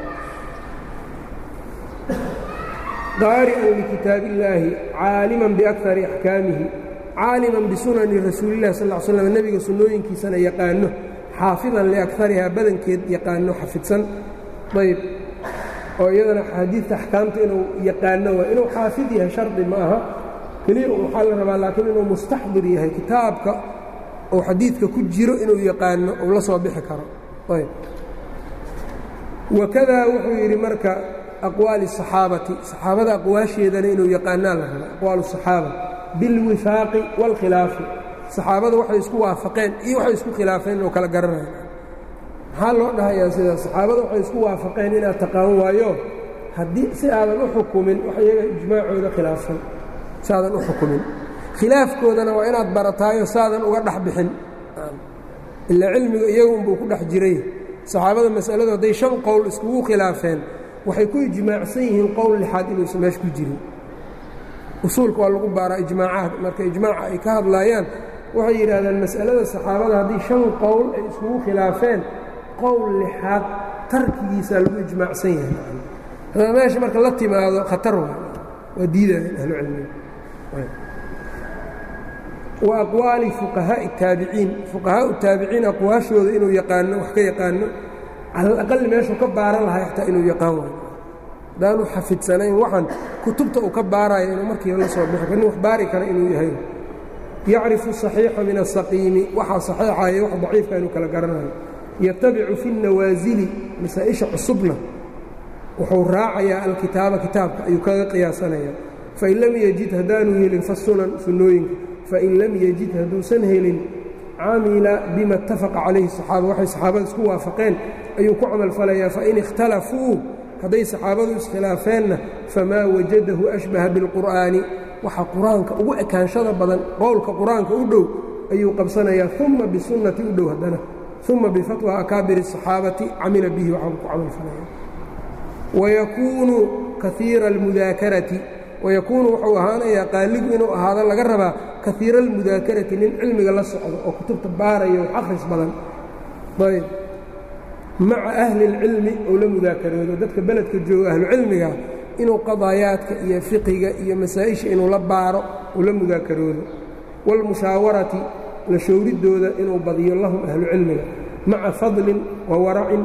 qaari'an likitaabillaahi caaliman biakari axkaamihi caaliman bisunani rasuulillahi sal ll ly slam nebiga sunnooyinkiisana yaqaano xaafidan liakarihaa badankeed yaqaano xafidsan ayb oo iyadana axaadiidta axkaamta inuu yaqaano waa inuu xaafid yahay shardi ma aha keliya waxaa la rabaa laakiin inuu mustaxdir yahay kitaabka oo xadiidka ku jiro inuu yaqaano uu la soo bixi karo ayb wakadaa wuxuu yidhi marka aqwaali الصaxaabati صaxaabada aqwaasheedana inuu yaqaanaa la raba aqwaal الصaxaaba biاlwifaaqi wاlkhilaafi صaxaabada waxay isku waafaqeen iyo waxay isku khilaafeen inuu kala garanayo maxaa loo dhahayaa sidaas صaxaabada waxay isku waafaqeen inaad taqaan waayo haddii si aadan u xukumin wax iyaga ijmaacooda khilaafsan si aadan u xukumin khilaafkoodana waa inaad barataayo saadan uga dhex bixin ilaa cilmiga iyagu unbuu ku dhex jiray صaxaabada masaladu hadday shan qowl iskugu khilaafeen waxay ku ijmaacsan yihiin qowl lixaad inuusan meesha ku jirin usuulka waa lagu baaraa ijmaacaad marka ijmaaca ay ka hadlaayaan waxay yidhaahdaan mas'alada saxaabada haddii shan qowl ay iskugu khilaafeen qowl lixaad tarkigiisaa lagu ijmaacsan yahay hadaa meesha marka la timaado khatar waa waa diidayaan ahlucilmiga wa aqwaali fuqahaa'i taabiciin fuqahaau taabiciin aqwaashooda inuu yaqaano wax ka yaqaano cala alaqali meeshuu ka baaran lahaa xataa inuu yaqaan waayo haddaanu xafidsanayn waxaan kutubta uu ka baarayo inuu markiiba la soo bixi karo nin wax baari kara inuu yahay yacrifu asaxiixa min asaqiimi waxa saxiixa iyo wax daciifka inuu kala garanayo yatabicu fi اnawaasili masaa-isha cusubna wuxuu raacayaa alkitaaba kitaabka ayuu kaga qiyaasanayaa fain lam yejid haddaanu helin fasunan sunnooyinka fain lam yejid hadduusan helin camila bima اtafaqa calayhi الصaxaaba waxay saxaabada isku waafaqeen ayuu ku camal falayaa fain ikhtalafuu hadday saxaabadu iskhilaafeenna famaa wajadahu ashbaha biاlqur'aani waxa qur-aanka ugu ekaanshada badan qowlka qur-aanka u dhow ayuu qabsanayaa uma bisunnati u dhow haddana uma bifatwa akaabiri الصaxaabati camila bihi waxaa ku camal falaya wayakuunu kaiira اlmudaakarati wayakuunu wuxuu ahaanayaa qaaligu inuu ahaado laga rabaa kaiira almudaakarati nin cilmiga la socdo oo kutubta baarayo wax akhris badan ayb maca ahli اlcilmi ou la mudaakaroodo dadka beledka jooga ahlucilmiga inuu qadaayaadka iyo fiqiga iyo masaa-isha inuu la baaro uu la mudaakaroodo wاlmushaawarati la showridooda inuu badiyo lahum ahlucilmiga maca fadlin wa waracin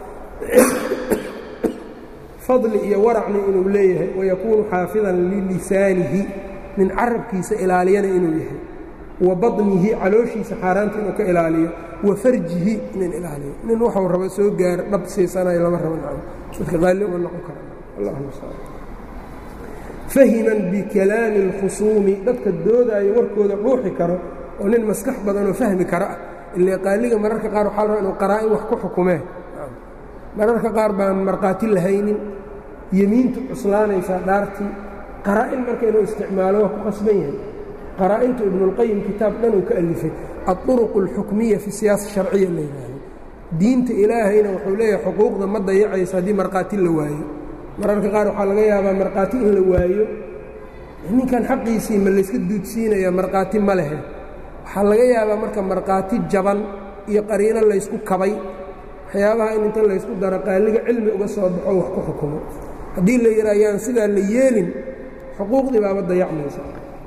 fadli iyo waracna inuu leeyahay wayakuunu xaafidan lilisaanihi nin carabkiisa ilaaliyana inuu yahay wa badnihi calooshiisa xaaraanta inuu ka ilaaliyo wa farjihi inin ilaaliyo nin waxuu rabo soo gaaro dhab siisanayo lama rabo nacam dadka qaali uma noqon kara allah mustacaan fahiman bikalaami اlkhusuumi dadka doodaayo warkooda dhuuxi karo oo nin maskax badan oo fahmi kara ah ilaa qaaliga mararka qaar waxaa la rabaa inuu qaraa-in wax ku xukumee mararka qaar baan markhaati lahaynin yemiintu cuslaanaysaa dhaartii qaraa-in marka inuu isticmaalo waa ku qasban yahay qaraa-intu ibnuاlqayim kitaab dhan uu ka alifay aلطuruq اlxukmiya fi siyaasa sharciya la yidhaahdo diinta ilaahayna wuxuu leeyahay xuquuqda ma dayacaysa haddii markhaati la waayo mararka qaar waxaa laga yaabaa markhaati in la waayo ninkan xaqiisii ma layska duudsiinaya markhaati ma lehe waxaa laga yaabaa marka markhaati jaban iyo qariino laysku kabay waxyaabaha in inta laysku daro qaaliga cilmi uga soo baxo wax ku xukumo haddii la yidhaa yaan sidaa la yeelin xuquuqdii baaba dayacmaysa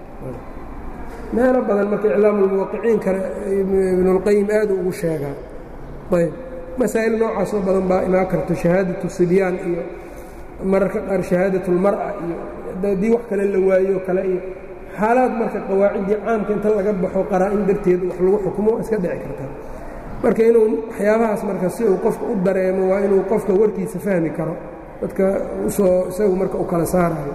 meelo badan marka iclaamulmuwaqiciin kale ibnulqayim aad ugu sheegaa ayb masaa'il noocaasoo badan baa imaan karto shahaadatu sibyaan iyo mararka qaar shahaadatulmar'a iyo haddii wax kale la waayo kale iyo xaalaad marka qawaaciddii caamka inta laga baxo qaraa-in darteed wax lagu xukumo waa iska dhici kartaa marka inuu waxyaabahaas marka si uu qofka u dareemo waa inuu qofka warkiisa fahmi karo dadka usoo isagu marka u kala saarayo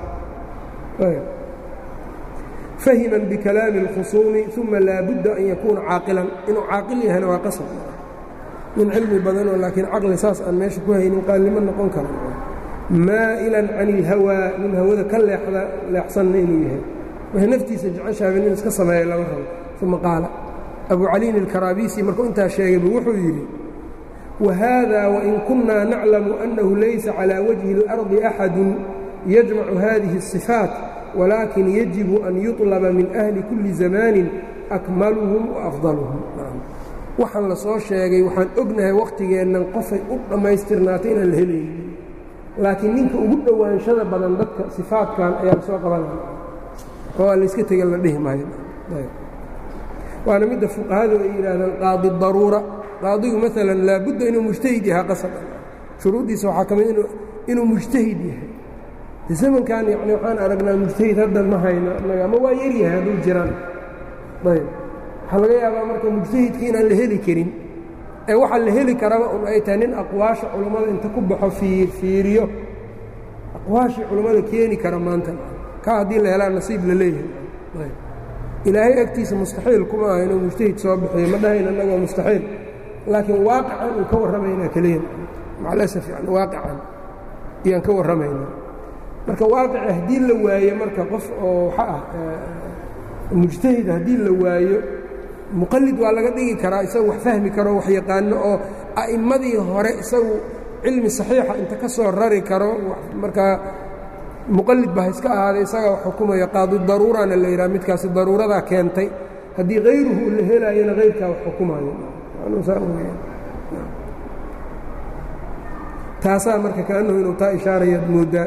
fahiman bikalaami اlkhusuumi uma laa budda an yakuuna caaqilan inuu caaqil yahana waa qasab min cilmi badanoo laakiin caqli saas aan meesha ku haynin qaalnimo noqon kara maa'ilan can اlhawaa nin hawada ka leexda leexsanna inuu yahay waxay naftiisa jeceshaaba nin iska sameeya lama rabo uma qaala abu caliin alkaraabisi markuu intaa sheegaybu wuxuu yidhi wahada wain kunaa naclamu annahu laysa calى wajhi اlardi axadu yajmacu hadihi الصifaat walaakin yajibu an yuطlaba min ahli kuli zamaanin akmaluhum waafdaluhum waxaan la soo sheegay waxaan ognahay wakhtigeennan qofay u dhammaystirnaatay inaan la helaynin laakiin ninka ugu dhowaanshada badan dadka sifaatkan ayaa la soo qabanaya oo a layska tega la dhihi maayo waana midda fuqahadu ay yidhaahdaan qaadi daruura qaadigu maalan laabudda inuu mujtahid yahaa qasab shuruuddiisa waxaa ka mid inuu mujtahid yahay zamankan yani waxaan aragnaa mujtahid hadda ma hayno annaga ama waa yar yahay hadduu jiraan ayb waxaa laga yaabaa marka mujtahidkii inaan la heli karin ee waxaa la heli karaba un ay tahay nin aqwaasha culummada inta ku baxo fiiriyo aqwaashii culummada keeni kara maanta ka haddii la helaa nasiib la leeyahay ilaahay agtiisa mustaxiil kuma aha inuu mujtahid soo bixiyo ma dhahayn annagoo mustaxiil laakiin waaqican uu ka warramaynaa keliya macalasaf yani waaqican iyaan ka warramaynaa marka waaqici haddii la waayo marka qof oo waxa ah mujtahid haddii la waayo muqallid waa laga dhigi karaa isagu wax fahmi karo wax yaqaano oo a'immadii hore isagu cilmi saxiixa inta ka soo rari karo markaa muqallid baa iska ahaaday isaga wax xukumayo qaadi daruurana la yidhaha midkaasi daruuradaa keentay haddii hayruhu la helaayona hayrkaa wax xukumayo taasaa marka kaannahu inuu taa ishaarayaad mooddaa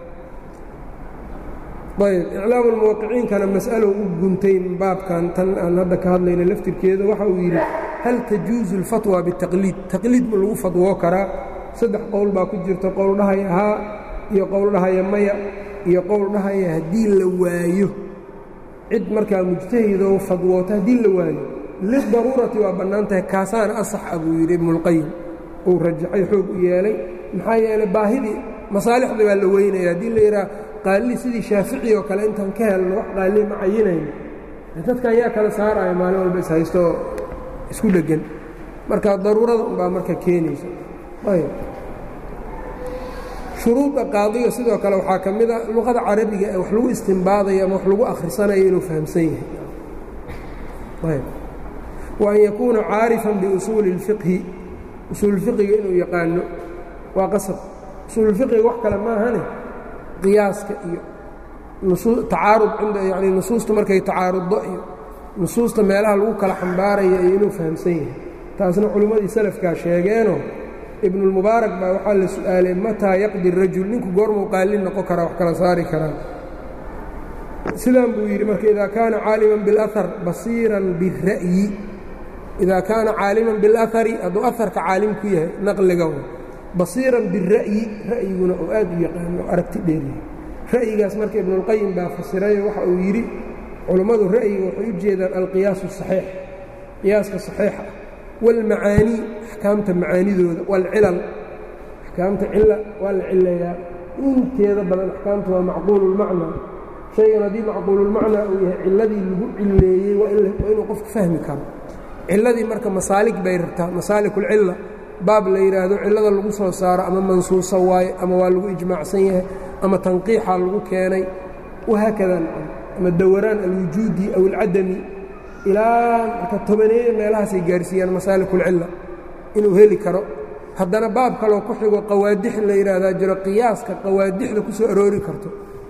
ayb iclaamulmuwaqiciinkana mas'alo u guntay baabkan tan aan hadda ka hadlayna laftirkeeda waxa uu yidhi hal tajuuzu اlfatwa bitaqliid taqliid ma lagu fadwoo karaa saddex qowl baa ku jirta qowl dhahaya haa iyo qowl dhahaya maya iyo qowl dhahaya haddii la waayo cid markaa mujtahidoo fadwoota haddii la waayo lidaruurati waa bannaan tahay kaasaana asaxa buu yidhi ibnuاlqayim uu rajaxay xoog u yeelay maxaa yeelay baahidii masaalixda baa la weynaya haddii la yidhaha qaali sidii shaafici oo kale intaan ka helno wax qaali ma cayinayno dadka ayaa kala saaraya maalin walba ishaystooo isku dheggan marka daruurada unbaa marka keenaysa ayb shuruudda qaadiga sidoo kale waxaa ka mid a luqada carabiga ee wax lagu istimbaadayo ama wax lagu akhrisanayo inuu fahamsan yahay ayb wa an yakuuna caarifan biusuuli اlfiqhi usuululfiqiga inuu yaqaano waa qasab usuululfiqiga wax kale maahane qiyaaska iyo tacaarud cinda yani nusuusta markay tacaaruddo iyo nusuusta meelaha lagu kala xambaaraya iyo inuu fahamsan yahay taasna culimmadii salafkaa sheegeenoo ibnulmubaarak baa waxaa la su'aalay mataa yaqdi rajul ninku goormuu qaalin noqon karaa wax kala saari karaa sidaan buu yidhi marka idaa kaana caaliman biاlahar basiiran bira'yi idaa kaana caaliman biاlahari hadduu aharka caalim ku yahay naqliga basiiran bira'yi ra'yiguna oo aad u yaqaano aragti dheeryahay ra'yigaas marka ibnuاlqayim baa fasirayo waxa uu yidhi culummadu ra'yiga waxay u jeedaan alqiyaasu saxiix qiyaaska saxiixa wاlmacaanii axkaamta macaanidooda wاlcilal axkaamta cila waa la cileeyaa inteeda badan axkaamta waa macquululmacnaa shaygan haddii macquululmacnaa uu yahay ciladii lagu cileeyey waa inuu qofku fahmi karo ciladii marka masaalig bay rabtaa masaalikulcila baab la yidhaahdo cillada lagu soo saaro ama mansuusa waaye ama waa lagu ijmaacsan yahay ama tanqiixaa lagu keenay wahaakada ama dawaraan alwujuudi aw alcadami ilaa marka tobaneeye meelahaasay gaarsiiyaan masaalikulcilla inuu heli karo haddana baab kaloo ku xigo qawaadix la yidhaahdaa jiro qiyaaska qawaadixda ku soo aroori karto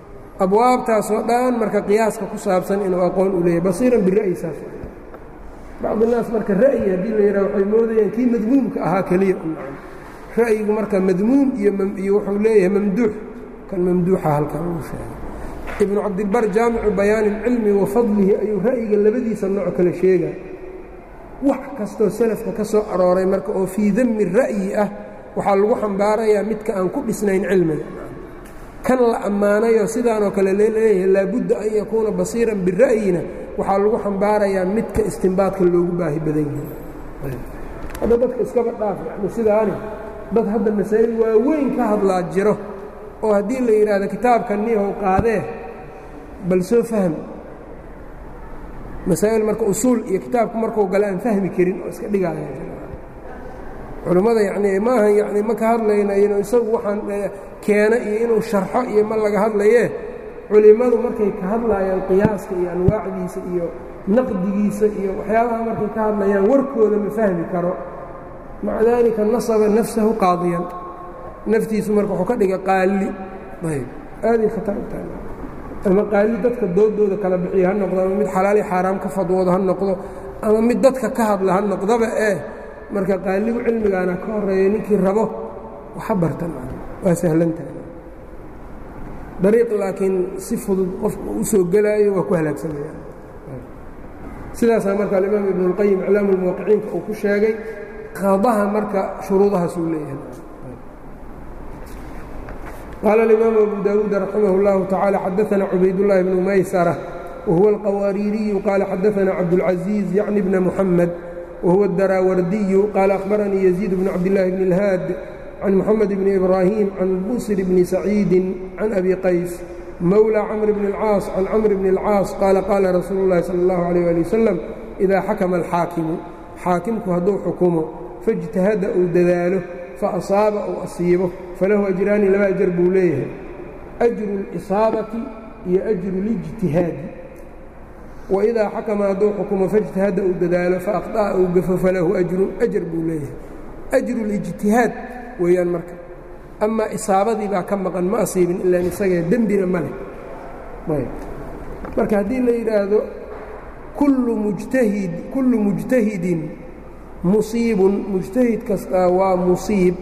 abwaabtaasoo dhan marka qiyaaska ku saabsan inuu aqoon u leeyahay basiiran bira'yi saas bacd الnaas marka ra'yi haddii la yidhaha waxay moodayaan kii madmuumka ahaa keliya ra'yigu marka madmuum iyo iyo wuxuu leeyahay mamduux kan mamduuxa halkan uu sheegay ibnu cabdilbar jaamicu bayaani اlcilmi wa fadlihi ayuu ra'yiga labadiisa nooc kale sheegay wax kastoo salafka ka soo arooray marka oo fii dami ra'yi ah waxaa lagu xambaarayaa midka aan ku dhisnayn cilmiga kan la ammaanayo sidaanoo kale leeleeyahay laabudda an yakuuna basiiran bira'yina waxaa lagu xambaarayaa midka istinbaadka loogu baahi badan yahay hadda dadka iskaba dhaaf yani sidaani dad hadda masaa'il waaweyn ka hadlaa jiro oo haddii la yidhaahdo kitaabka niihow qaadee bal soo fahm masaa'il marka usuul iyo kitaabku markuu gala aan fahmi karin oo iska dhigaaya culammada yacnii maahan yacni ma ka hadlayna inuu isagu waxaan keena iyo inuu sharxo iyo ma laga hadlayee culimmadu markay ka hadlaayaan qiyaaska iyo anwaacdiisa iyo naqdigiisa iyo waxyaabaha markay ka hadlayaan warkooda ma fahmi karo maca daalika nasaba nafsahu qaadiyan naftiisu marka wuxuu ka dhiga qaali ayb aaday khatar u tahay ama qaali dadka doodooda kala bixiya ha noqdo ama mid xalaali xaaraam ka fadwoodo ha noqdo ama mid dadka ka hadla ha noqdaba eh marka qaaligu cilmigaana ka horeeya ninkii rabo waxa bartan waa sahlan tahay dariiq laakiin si fudud qofku u soo gelaayo waa ku halaagsanaya sidaasaa marka alimaam ibnu اlqayim iclaamu اlmuwaqiciinka uu ku sheegay qadaha marka shuruudahaas uu leeyahay qaala alimaamu abu daawuud raximah اllahu tacaala xadaana cubaydullahi bnu maysara wahuwa alqawaariiriyu qaala xadaana cabdاlcaziiz yacni bna muxamed وهو الdراwrdي قال أخبرني يزيد بن عبد الله بن الهاd عن محمد بن إبراهيم عن بوسر بن سعيد عن أبي قيس مولى عمرو بن العاaص عن عمرو بن العاaص قال قال رsuuل اللhi صلى الله عليه ولي وسلم إذا xakم الxاakم xاakمku hadduu xukumo فاجتahada uu dadaalo فأصاaba uu asiibo falahu أجراani laba أجر buu leeyahay أجر الإصاabaةi iyo أجر الاجتihaadi وإdaa xakma hadduu xukumo faاجتahada uu dadaalo faأkhطأa uu gafo falahu أجru أجر buu leeyahay أجru الاجتihaad weeyaan marka amaa isaabadii baa ka maqan ma asiibin ilaan isagee dembina ma leh marka haddii la yidhaahdo kullu mujtahid kullu mujtahidin musiibun mujtahid kastaa waa musiib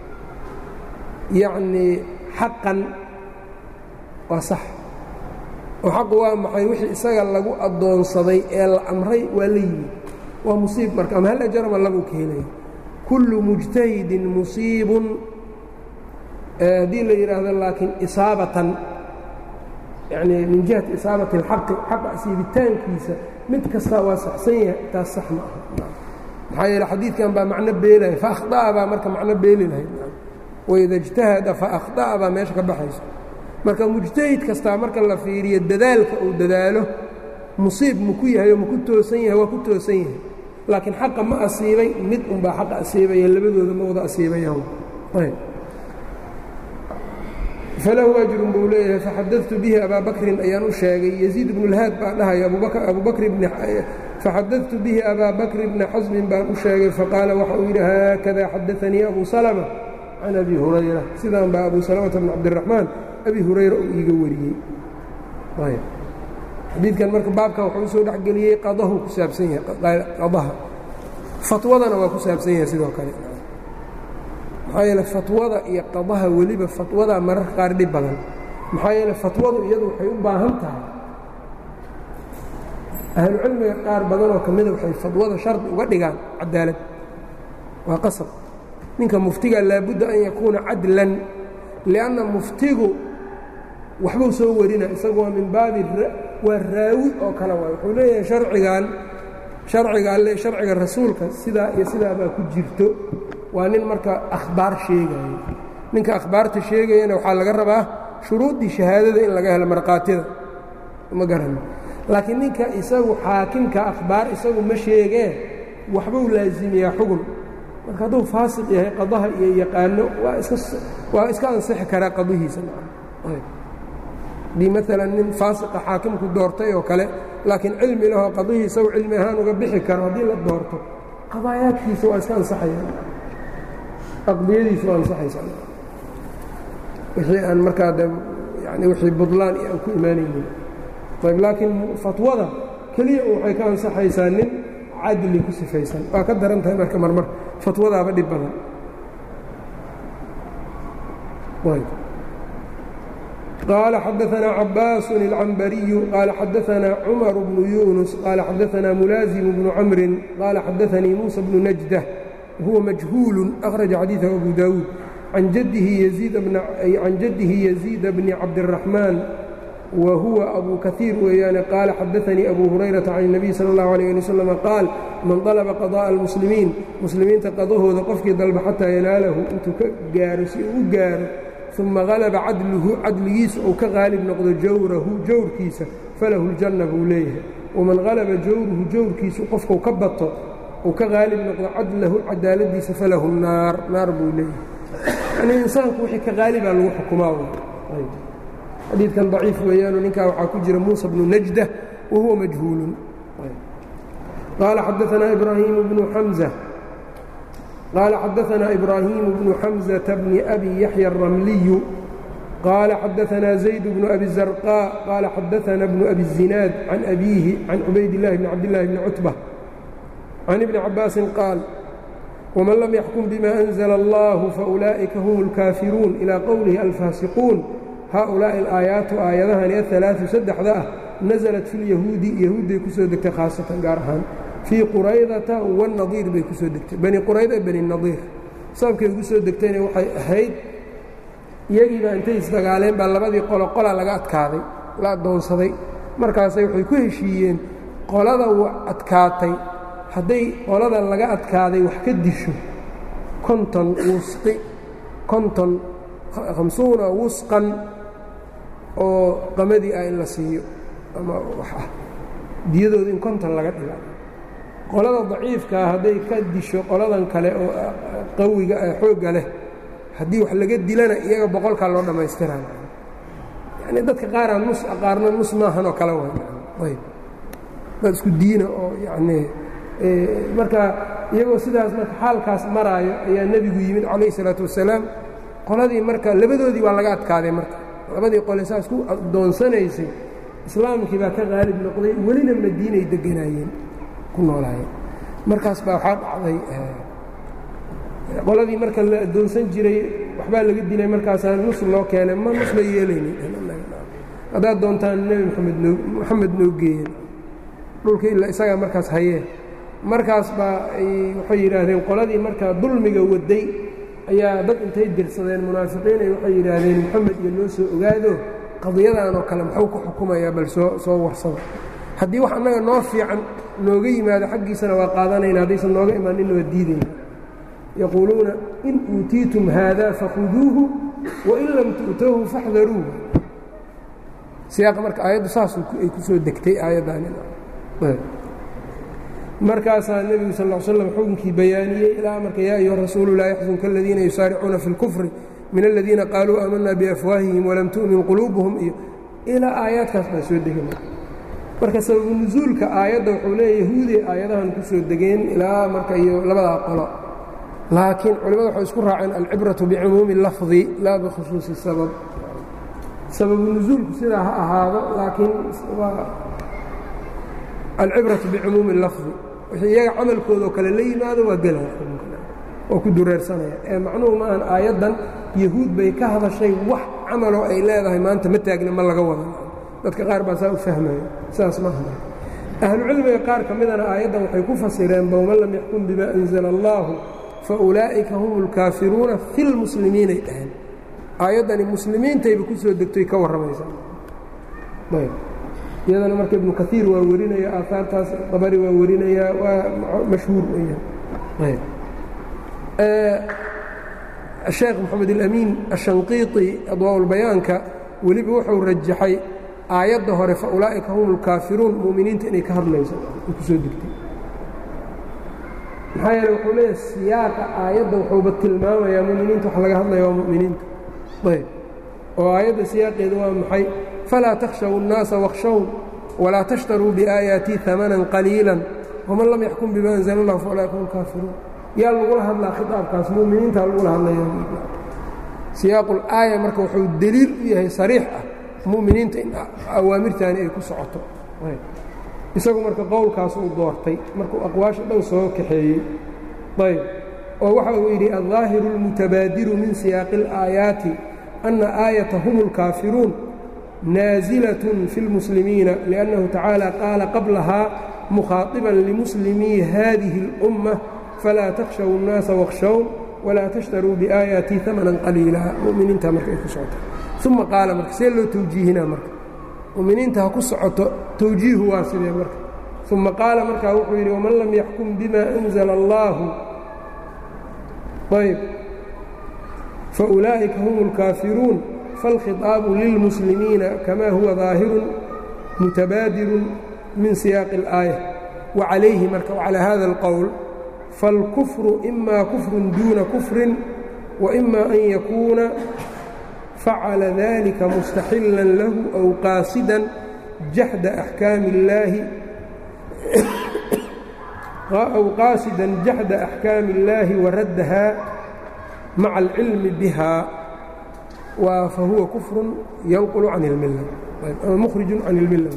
yacnii xaqan waa sax oo xaqu waa maxay wixii isaga lagu addoonsaday ee la amray waa la yimid waa musiib marka ama hal ajarama labuu ka helaya kullu mujtahidin musiibun haddii la yidhaahdo laakiin isaabatan yacnii min jihati isaabati اlxaqi xaqa asiibitaankiisa mid kastaa waa saxsan yahay taas sax ma aha maxaa yeele xadiidkan baa macno beelaya faأkhطa'a baa marka macno beeli lahayd waida اجtahada faأkhطa'a baa meesha ka baxayso marka mujtahid kastaa marka la fiiriyo dadaalka uu dadaalo musiib maku yahay oo maku toosan yahay waa ku toosan yahay laakiin xaqa ma asiibay mid unbaa xaqa asiibaya labadooda ma wada asiibayaan falahu ajrun buu leeyahay faxadadtu bihi abaa bakrin ayaan u sheegay yaziid bnu اlhaad baa dhahaya faxadadtu bihi abaa bakri bna xasmin baan u sheegay faqaala waxa uu yidhi haakada xadaanii abu salma can abi hurayra sidaan baa abu salamata bn cabdiraxmaan abi hurayra uu iiga wariyey xadiidkan marka baabkan wuxuu usoo dhexgeliyey qadahu ku saabsan yahay qadaha fatwadana waa ku saabsan yahay sidoo kale maxaa yeele fatwada iyo qadaha weliba fatwadaa mararka qaar dhib badan maxaa yeele fatwadu iyadu waxay u baahan tahay ahlucilmiga qaar badanoo ka mida waxay fatwada shardi uga dhigaan cadaalad waa qasab ninka muftiga laabudda an yakuuna cadlan lianna muftigu waxbuu soo warina isagu waa min baabi waa raawi oo kale waay wuxuu leeyahay sharcigan sharciga alle sharciga rasuulka sidaa iyo sidaabaa ku jirto waa nin marka akhbaar sheegayo ninka akhbaarta sheegayana waxaa laga rabaa shuruuddii shahaadada in laga helo markhaatida ma garano laakiin ninka isagu xaakimka akhbaar isagu ma sheegee waxbuu laasimiyaa xugun marka hadduu faasiq yahay qadaha iyo yaqaano waa iska waa iska ansixi karaa qadihiisa dii maalan nin faasiqa xaakimku doortay oo kale laakiin cilmi lahoo qadihii isagu cilmi ahaan uga bixi karo haddii la doorto qadaayaadkiisa waa iska ansaxaya aqdiyadiisa waa ansaxaysa wixii aan markaa de yani wixii budlaan iyo aan ku imaanaynin ayb laakiin fatwada keliya waxay ka ansaxaysaa nin cadli ku sifaysan waa ka daran tahay marka marmar fatwadaaba dhib badan قال xدثنا عباس العنبري قال xدثنا عمر بن يونس قال xدثنا ملازم بن عمرو قال xدثني موسى بن نجدة وهو مجهول أخرج حديثه أبو داود عن جده يزيد بن عن جده يزيد بن عبد الرحمن وهو أبو كثير ويان قال xدثني أبو هريرة عن النبي صلى الله عليه وسلم قال من طلب قضاء المسلمين مسلimiinta qadahooda qofkii dalba xataa yanaalahu intuu ka gaaro si uu u gaaro ثuma غalba cadluhu cadligiisa uu ka qaalib noqdo jawrahu jawrkiisa falahu الjanna buu leeyahay waman غalba jawruhu jawrkiisu qofkuu ka bato uu ka qaalib noqdo cadlahu cadaaladiisa falahu الnaar naar buu leeyahay yani insaanku wixii ka qaaliba lagu xukumaa xadiidkan ضaciif weeyaano ninkaa waxaa ku jira muuسى bnu najدة wahuwa majhuul qaala xadaثna ibraahiim bnu xamزة قال xدثنا إبراهيم بن حمزة بن أبي يحيى الرملي قال xدثنا زيد بن أبي الزرقاء قال xدثنا بن أبي الزناad عن أبيه عن عبيد الله بن عبد الله بن عتبة عن ابن عباس قال ومن لم يحكم بما أنزل الله فأولئك هم الكافرون إلى قوله الفاسقون هؤلاء الآيaaت aayadahani الثaلاaث saddexda ah نزلت في اليهوudi yahuudday kusoo degtay khaasatan gaar ahaan fii quraydata wanadiir bay ku soo degtay bani qurayda bani nadiir sababkay ugu soo degtayna waxay ahayd iyagiiba intay isdagaaleen baa labadii qolo qola laga adkaaday la addoonsaday markaasay waxay ku heshiiyeen qolada adkaatay hadday qolada laga adkaaday wax ka disho konton wusqi konton hamsuuna wusqan oo qamadii ah in la siiyo ama wax ah diyadooda in konton laga dhiga qolada daciifkaa hadday ka disho qoladan kale oo qawiga ee xoogga leh haddii wax laga dilana iyaga boqolkaa loo dhammaystirayo yani dadka qaaraan nus qaarna nus maahan oo kale wayb dad isku diina oo yacnii marka iyagoo sidaas marka xaalkaas maraayo ayaa nebigu yimid calayh isalaatu wassalaam qoladii marka labadoodii waa laga adkaaday marka labadii qole saas ku doonsanaysay islaamkii baa ka qaalib noqday welina madiinay deganaayeen markaas baa waxaa dhacday qoladii marka la adoonsan jiray waxbaa laga dilay markaasaa nus loo keenay ma nus la yeelayni haddaad doontaan nebi moamed noo moxamed noo geeyen dhulka ilaa isagaa markaas hayee markaas baa waxay yidhaahdeen qoladii markaa dulmiga waday ayaa dad intay dirsadeen munaafiqiinay waxay yidhaahdeen moxamed iyo noo soo ogaado qadiyadan oo kale muxuu ku xukumayaa bal soo soo warsada haddii wax annaga noo fiican nooga yimaado xaggiisana waa qaadanayna haddaysan nooga imaaninna waa diidayna yaquuluuna in uutiitum haada fakhuduuhu wain lam tu'towhu faxdaruuhu siyaaqa marka aayaddu saas ay ku soo degtay aayaddaani markaasaa nebigu sal ll slam xukunkii bayaaniyey ilaa marka yaa ayuha rasuulu laa yaxzunka aladiina yusaaricuuna fi اlkufri min aladiina qaaluu aamanaa biafwaahihim walam tu'min quluubuhum iyo ilaa aayaadkaas baa soo degay marka sababu nusuulka aayadda wuxuu leeya yahuuday aayadahan ku soo degeen ilaa marka iyo labadaa qolo laakiin culimmada waxay isku raaceen alcibratu bicumuumi lafdi laa bikhusuusi sabab sababu nusuulku sidaa ha ahaado laakiin waa alcibratu bicumuumi lafdi wixii iyaga camalkoodao kale la yimaado waa gelaya oo ku dureersanaya ee macnuhu ma ahan aayaddan yahuud bay ka hadashay wax camaloo ay leedahay maanta ma taagna ma laga wada dadka qaar baa saa u fahmaya sidaas ma aha ahlucilmiga qaar ka midana aayaddan waxay ku fasireen bowman lam yaxkum bimaa anzala allaahu fa ulaa'ika hum اlkaafiruuna fi lmuslimiinay dhaheen aayaddani muslimiintayba ku soo degtoy ka warramaysaa ayb iyadana marka ibnu kaiir waa warinaya aahaartaas dabari waa warinayaa waa mashhuur weeyaan ayb sheekh moxamed alamiin ashanqiiti adwaaulbayaanka weliba wuxuu rajaxay aayadda hore fa ulaa'ika hum اlkaafiruun mu'miniinta inay ka hadlayso ay ku soo degtay maxaa yeele wuxuu leeyahay siyaaqa aayadda wuxuuba tilmaamayaa mu'miniinta wax laga hadlaya waa mu'miniinta ayb oo aayadda siyaaqeedu waa maxay falaa takhshaw الnaasa wakhshawn walaa tashtaruu biaayaatii amanan qaliila waman lam yaxkum bima anzala اllah fa ulaa'ika hum اlkaafiruun yaa lagula hadlaa khitaabkaas mu'miniintaa lagula hadlaya siyaaqulaaya marka wuxuu deliil u yahay sariix ah mu'miniinta in awaamirtaani ay ku socoto isagu marka qowlkaas uu doortay markuu aqwaasha dhow soo kaxeeyey ayb oo waxa uu yidhi الظaahiru الmutabaadiru min siyaaqi الآaayaati أna aayata hum الkaafiruun naaزilaة fi اlmuslimiina لأnnahu tacaalى qaala qablahaa mukhaaطiban limuslimii hadihi الأumة falaa takhshaw الnaasa wاkhshown walaa tashtaruu biaayaatii amanan qaliila muminiinta marka ay ku socoto uma qaala marka see loo tawjiihinaa marka muminiinta ha ku socoto tawjiihu waa sidee marka uma qaala markaa wuxuu yidhi waman lam yaxkum bima أnزla اllahu ayb faulaa'ika hum اlkaafiruun faاlkhiطaabu lilmuslimiina kama huwa ظaahiru mutabaadiru min siyaaqi اlآaية wacalayhi marka wacalى hada اlqowl فالكفر إما كفر دون كفر وإما أن يكون فعل ذلك مستحلا له أو قاصدا جحد أحكام الله أو قاصدا جحد أحكام الله وردها مع العلم بها فهو كفر ينقل عن الملة أو مخرج عن الملة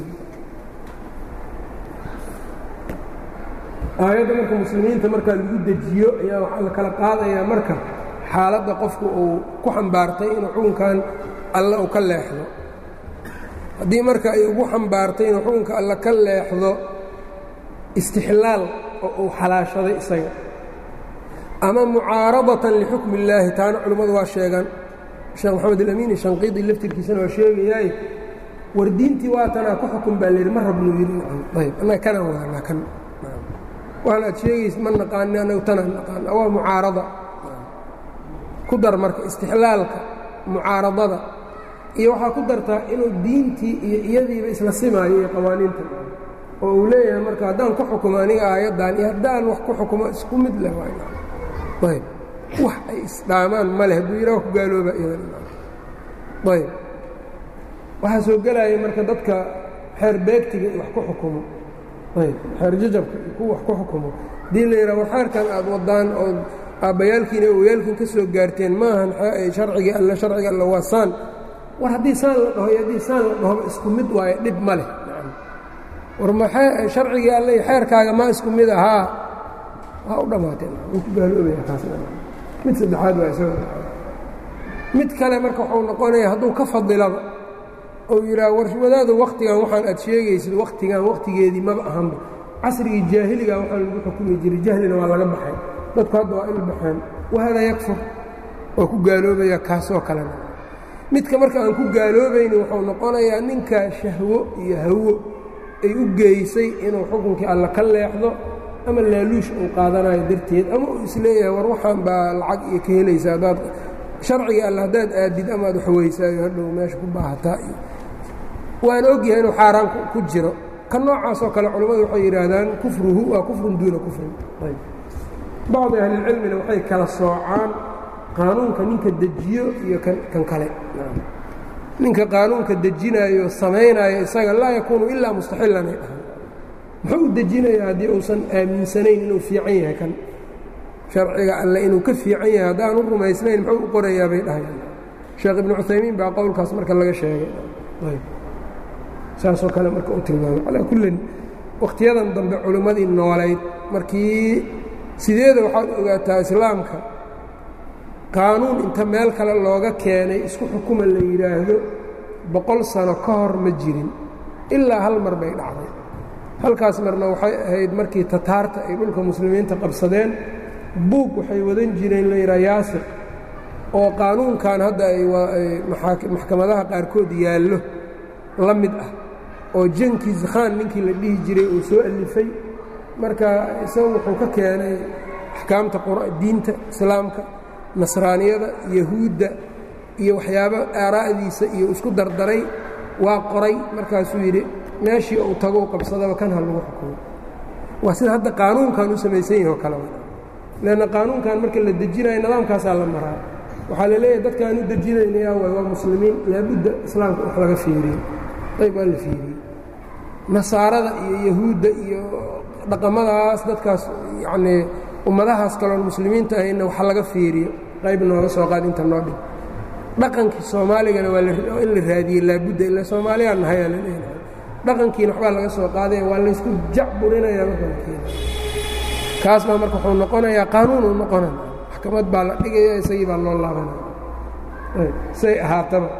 aayadda marka muslimiinta markaa lagu dejiyo ayaa waxaa la kala qaadayaa marka xaaladda qofku uu ku xambaartay inuu xukunkan alle uu ka leexdo haddii marka ay ugu xambaartay inuu xukunka alle ka leexdo istixlaal oo uu xalaashaday isaga ama mucaaradatan lixukmi illaahi taana culimmadu waa sheegaan sheekh maxamed alamiini shanqiidi laftirkiisana waa sheegayaay war diintii waatanaa ku xukun baa layidhi ma rabnuu yidhi ayb annaga kanaan wadanaa kan waan aad sheegaysa ma naqaani anagu tanaan naqaana waa mucaarada ku dar marka istixlaalka mucaaradada iyo waxaa ku dartaa inuu diintii iyo iyadiiba isla simaayo iyo qawaaniinta oo uu leeyahay marka haddaan ku xukumo aniga aayaddan iyo haddaan wax ku xukumo isku mid leh ayb wax ay isdhaamaan ma leh hadduu yidhaha ku gaalooba iyadan ayb waxaa soo gelaya marka dadka xeer beegtiga iyo wax ku xukumo ayb xeer jajabka iyo ku wax ku xukumo haddii la yidhaha war xeerkan aad waddaan oo aabbayaalkiina awayaalkiin ka soo gaarteen maahan sharcigii alle sharciga alle waa saan war haddii saan la dhaho iyo haddii saan la dhahoba isku mid waayo dhib ma leh war ma sharcigii alle iyo xeerkaaga maa isku mid ahaa waa u dhammaatee wuu ku gaaloobaya kaas mid saddexaad waa isaga mid kale marka waxuu noqonaya hadduu ka fadilaba ou yidhaha war wadaadu wakhtigan waxaan aad sheegaysid wakhtigan wakhtigeedii maba ahanba casrigii jaahiliga waxaa lagu xukumi jiray jahlina waa laga baxay dadku hadda waa il baxeen wahada yakfur waa ku gaaloobaya kaasoo kalena midka marka aan ku gaaloobayni wuxuu noqonayaa ninka shahwo iyo hawo ay u geysay inuu xukunkii alla ka leexdo ama laaluush uu qaadanayo darteed ama uu isleeyahay war waxaan baa lacag iyo ka helaysa haddaad sharciga alla haddaad aadid ama ad waxweysaayo hadhow meesha ku baahataa iyo waan ogyahay inuu xaaraan ku jiro ka noocaasoo kale culammadu waxay yidhaahdaan kufruhu waa kufrun duuna kufrin bacdi ahlilcilmina waxay kala soocaan qaanuunka ninka dejiyo iyo kan kale ninka qaanuunka dejinaayo samaynaayo isaga laa yakuunu ilaa mustaxilan ay dhahaan muxuu u dejinayaa haddii uusan aaminsanayn inuu fiican yahay kan sharciga alle inuu ka fiican yahay haddaanu rumaysnayn muxuu u qorayaa bay dhahayaan sheekh ibnu cuthaymiin baa qowlkaas marka laga sheegay saasoo kale marka u tilmaamay calaa kullin wakhtiyadan dambe culimmadii noolayd markii sideeda waxaad ogaataa islaamka qaanuun inta meel kale looga keenay isku xukuma la yidhaahdo boqol sano ka hor ma jirin ilaa hal mar bay dhacday halkaas marna waxay ahayd markii tataarta ay dhulka muslimiinta qabsadeen buug waxay wadan jireen la yidhaha yaasiq oo qaanuunkan hadda ay maxkamadaha qaarkood yaallo la mid ah oo jankiis khaan ninkii la dhihi jiray uu soo alifay marka isagu wuxuu ka keenay axkaamta diinta islaamka nasraaniyada yahuudda iyo waxyaabo aaraa'diisa iyo isku dardaray waa qoray markaasuu yidhi meeshii uu tago u qabsadaba kan ha lagu xukumo waa sida hadda qaanuunkan u samaysan yahi oo kale leanna qaanuunkan marka la dejinayo nidaamkaasaa la maraa waxaa la leeyahay dadkaan u dejinaynayaa waay waa muslimiin laabudda islaamka wax laga fiiriyo ayb waa la fiiriyey nasaarada iyo yahuudda iyo dhaqamadaas dadkaas yacnii ummadahaas kaloon muslimiinta ahayna waxa laga fiiriyo qayb nooga soo qaad inta noo dhig dhaqankii soomaaligana waa in la raadiyey laabudda ila soomaaliyaan nahayaa la leeyahay dhaqankiina waxbaa laga soo qaadaya waa laysku jacburinaya marka la keena kaas baa marka wuxuu noqonayaa qaanuun uu noqonaya maxkamad baa la dhigaya isagii baa loo laabanaya say ahaataba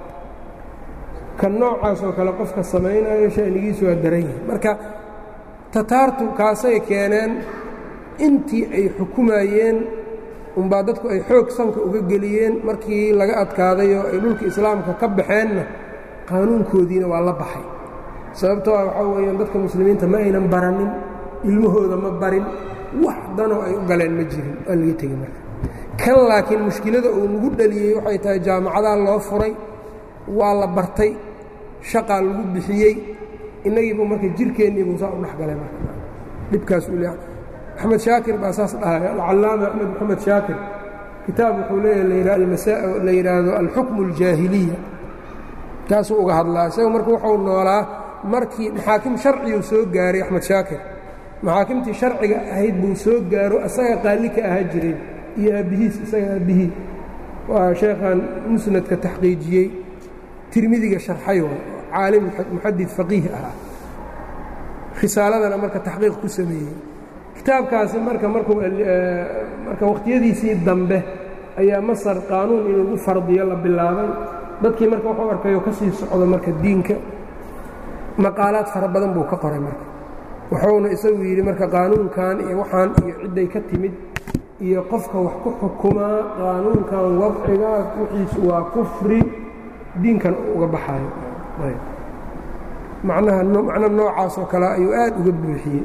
ka noocaas oo kale qofka samaynayo sha'nigiisu waa daran yahay marka tataartu kaasay keeneen intii ay xukumayeen unbaa dadku ay xoog sanka uga geliyeen markii laga adkaaday oo ay dhulka islaamka ka baxeenna qaanuunkoodiina waa la baxay sababtoo ah waxaa weeyaan dadka muslimiinta ma aynan baranin ilmahooda ma barin wax danoo ay u galeen ma jirin waa laga tegey marka kan laakiin mushkilada uu nagu dhaliyey waxay tahay jaamacadaa loo furay waa la bartay shaqaa lagu bixiyey innagiibuu marka jirkeenniibuu saa u dhexgalay marka dhibkaas uu leeyahay axmed shaakir baa saas dhahay alcallaama axmed moxamed shaakir kitaab wuxuu leeyahay la yidhaahdo alxukmu aljaahiliya kaasuu uga hadlaa isaga marka wuxuu noolaa markii maxaakim sharciguu soo gaaray axmed shaakir maxaakimtii sharciga ahayd buu soo gaaro asaga qaali ka ahaa jireen iyo aabbihiis isaga aabbihii waa sheekhan musnadka taxqiijiyey tirmidiga sharxay waa caalim muxadid faqiih ahaa risaaladana marka taxqiiq ku sameeyey kitaabkaasi marka markuu marka wakhtiyadiisii dambe ayaa masar qaanuun in lagu fardiyo la bilaabay dadkii marka wuxuu arkayo ka sii socdo marka diinka maqaalaad fara badan buu ka qoray marka wuxuuna isagu yidhi marka qaanuunkan iyo waxaan iyo cidday ka timid iyo qofka wax ku xukumaa qaanuunkan wadcigaa wixiisu waa kufri diinkan uga baxayo macnaha macno noocaas oo kale ayuu aad uga buuxiyey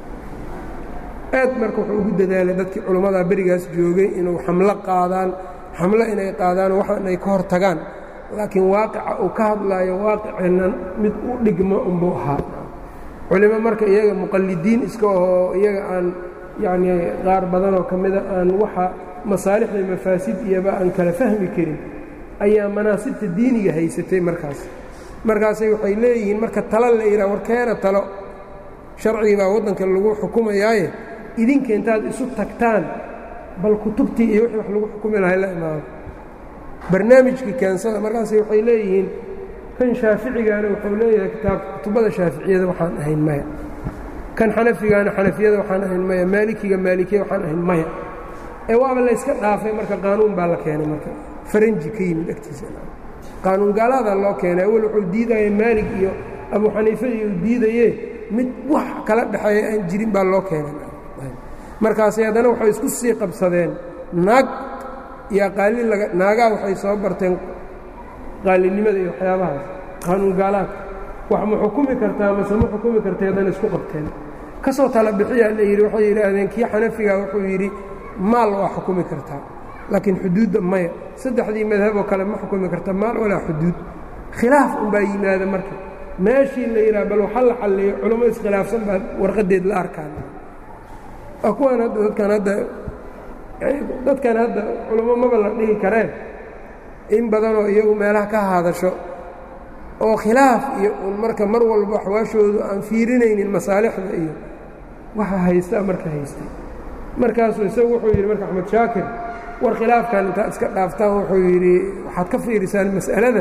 aad marka wuxuu ugu dadaalay dadkii culummada berigaas joogay inuu xamlo qaadaan xamlo inay qaadaan waxaan ay ka hor tagaan laakiin waaqica uu ka hadlaayo waaqiceennan mid u dhigmo unbuu ahaa culimo marka iyaga muqallidiin iska ahoo iyaga aan yacnii qaar badanoo ka mida aan waxa masaalixda mafaasid iyoba aan kala fahmi karin ayaa manaasibta diiniga haysatay markaas markaasay waxay leeyihiin marka talo la yidhaha warkeena talo sharcigii baa waddanka lagu xukumayaaye idinka intaad isu tagtaan bal kutubtii iyo wixii wax lagu xukumi lahay la imaado barnaamijkii keensada markaasay waxay leeyihiin kan shaaficigaana wuxuu leeyahay kitaab kutubada shaaficiyada waxaan ahayn maya kan xanafigaana xanafiyada waxaan ahayn maya maalikiga maalikiya waxaan ahayn maya ee waaba layska dhaafay marka qaanuun baa la keenay marka faranji ka yimid agtiisa qaanuun gaalaada loo keenay awal wuxuu diidaya maalig iyo abu xaniife iyo diidaye mid wax kala dhexeeya aan jirin baa loo keenay markaasay haddana waxay isku sii qabsadeen naag iyo qaali laga naagaa waxay soo barteen qaalinimada iyo waxyaabahaas qaanuun gaalaadka wax ma xukumi kartaa mase ma xukumi kartay haddana isku qabteen ka soo tala bixiyaa la yidhi waxay yidhaahdeen kii xanafigaa wuxuu yidhi maal waa xukumi kartaa laakiin xuduudda maya saddexdii madhaboo kale ma xukumi karta maal walaa xuduud khilaaf unbaa yimaada marka meeshii la yidhaha bal waxa la xalleeyo culummo iskhilaafsan baa warqadeed la arkaan waa kuwaan hadda dadkan hadda dadkan hadda culummo maba la dhihi kareen in badanoo iyagu meelaha ka hadasho oo khilaaf iyo un marka mar walba axwaashoodu aan fiirinaynin masaalixda iyo waxa haystaa marka haystay markaasuu isagu wuxuu yidhi marka axmed shaakir war khilaafkan intaad iska dhaaftaan wuxuu yidhi waxaad ka fiirisaan mas'alada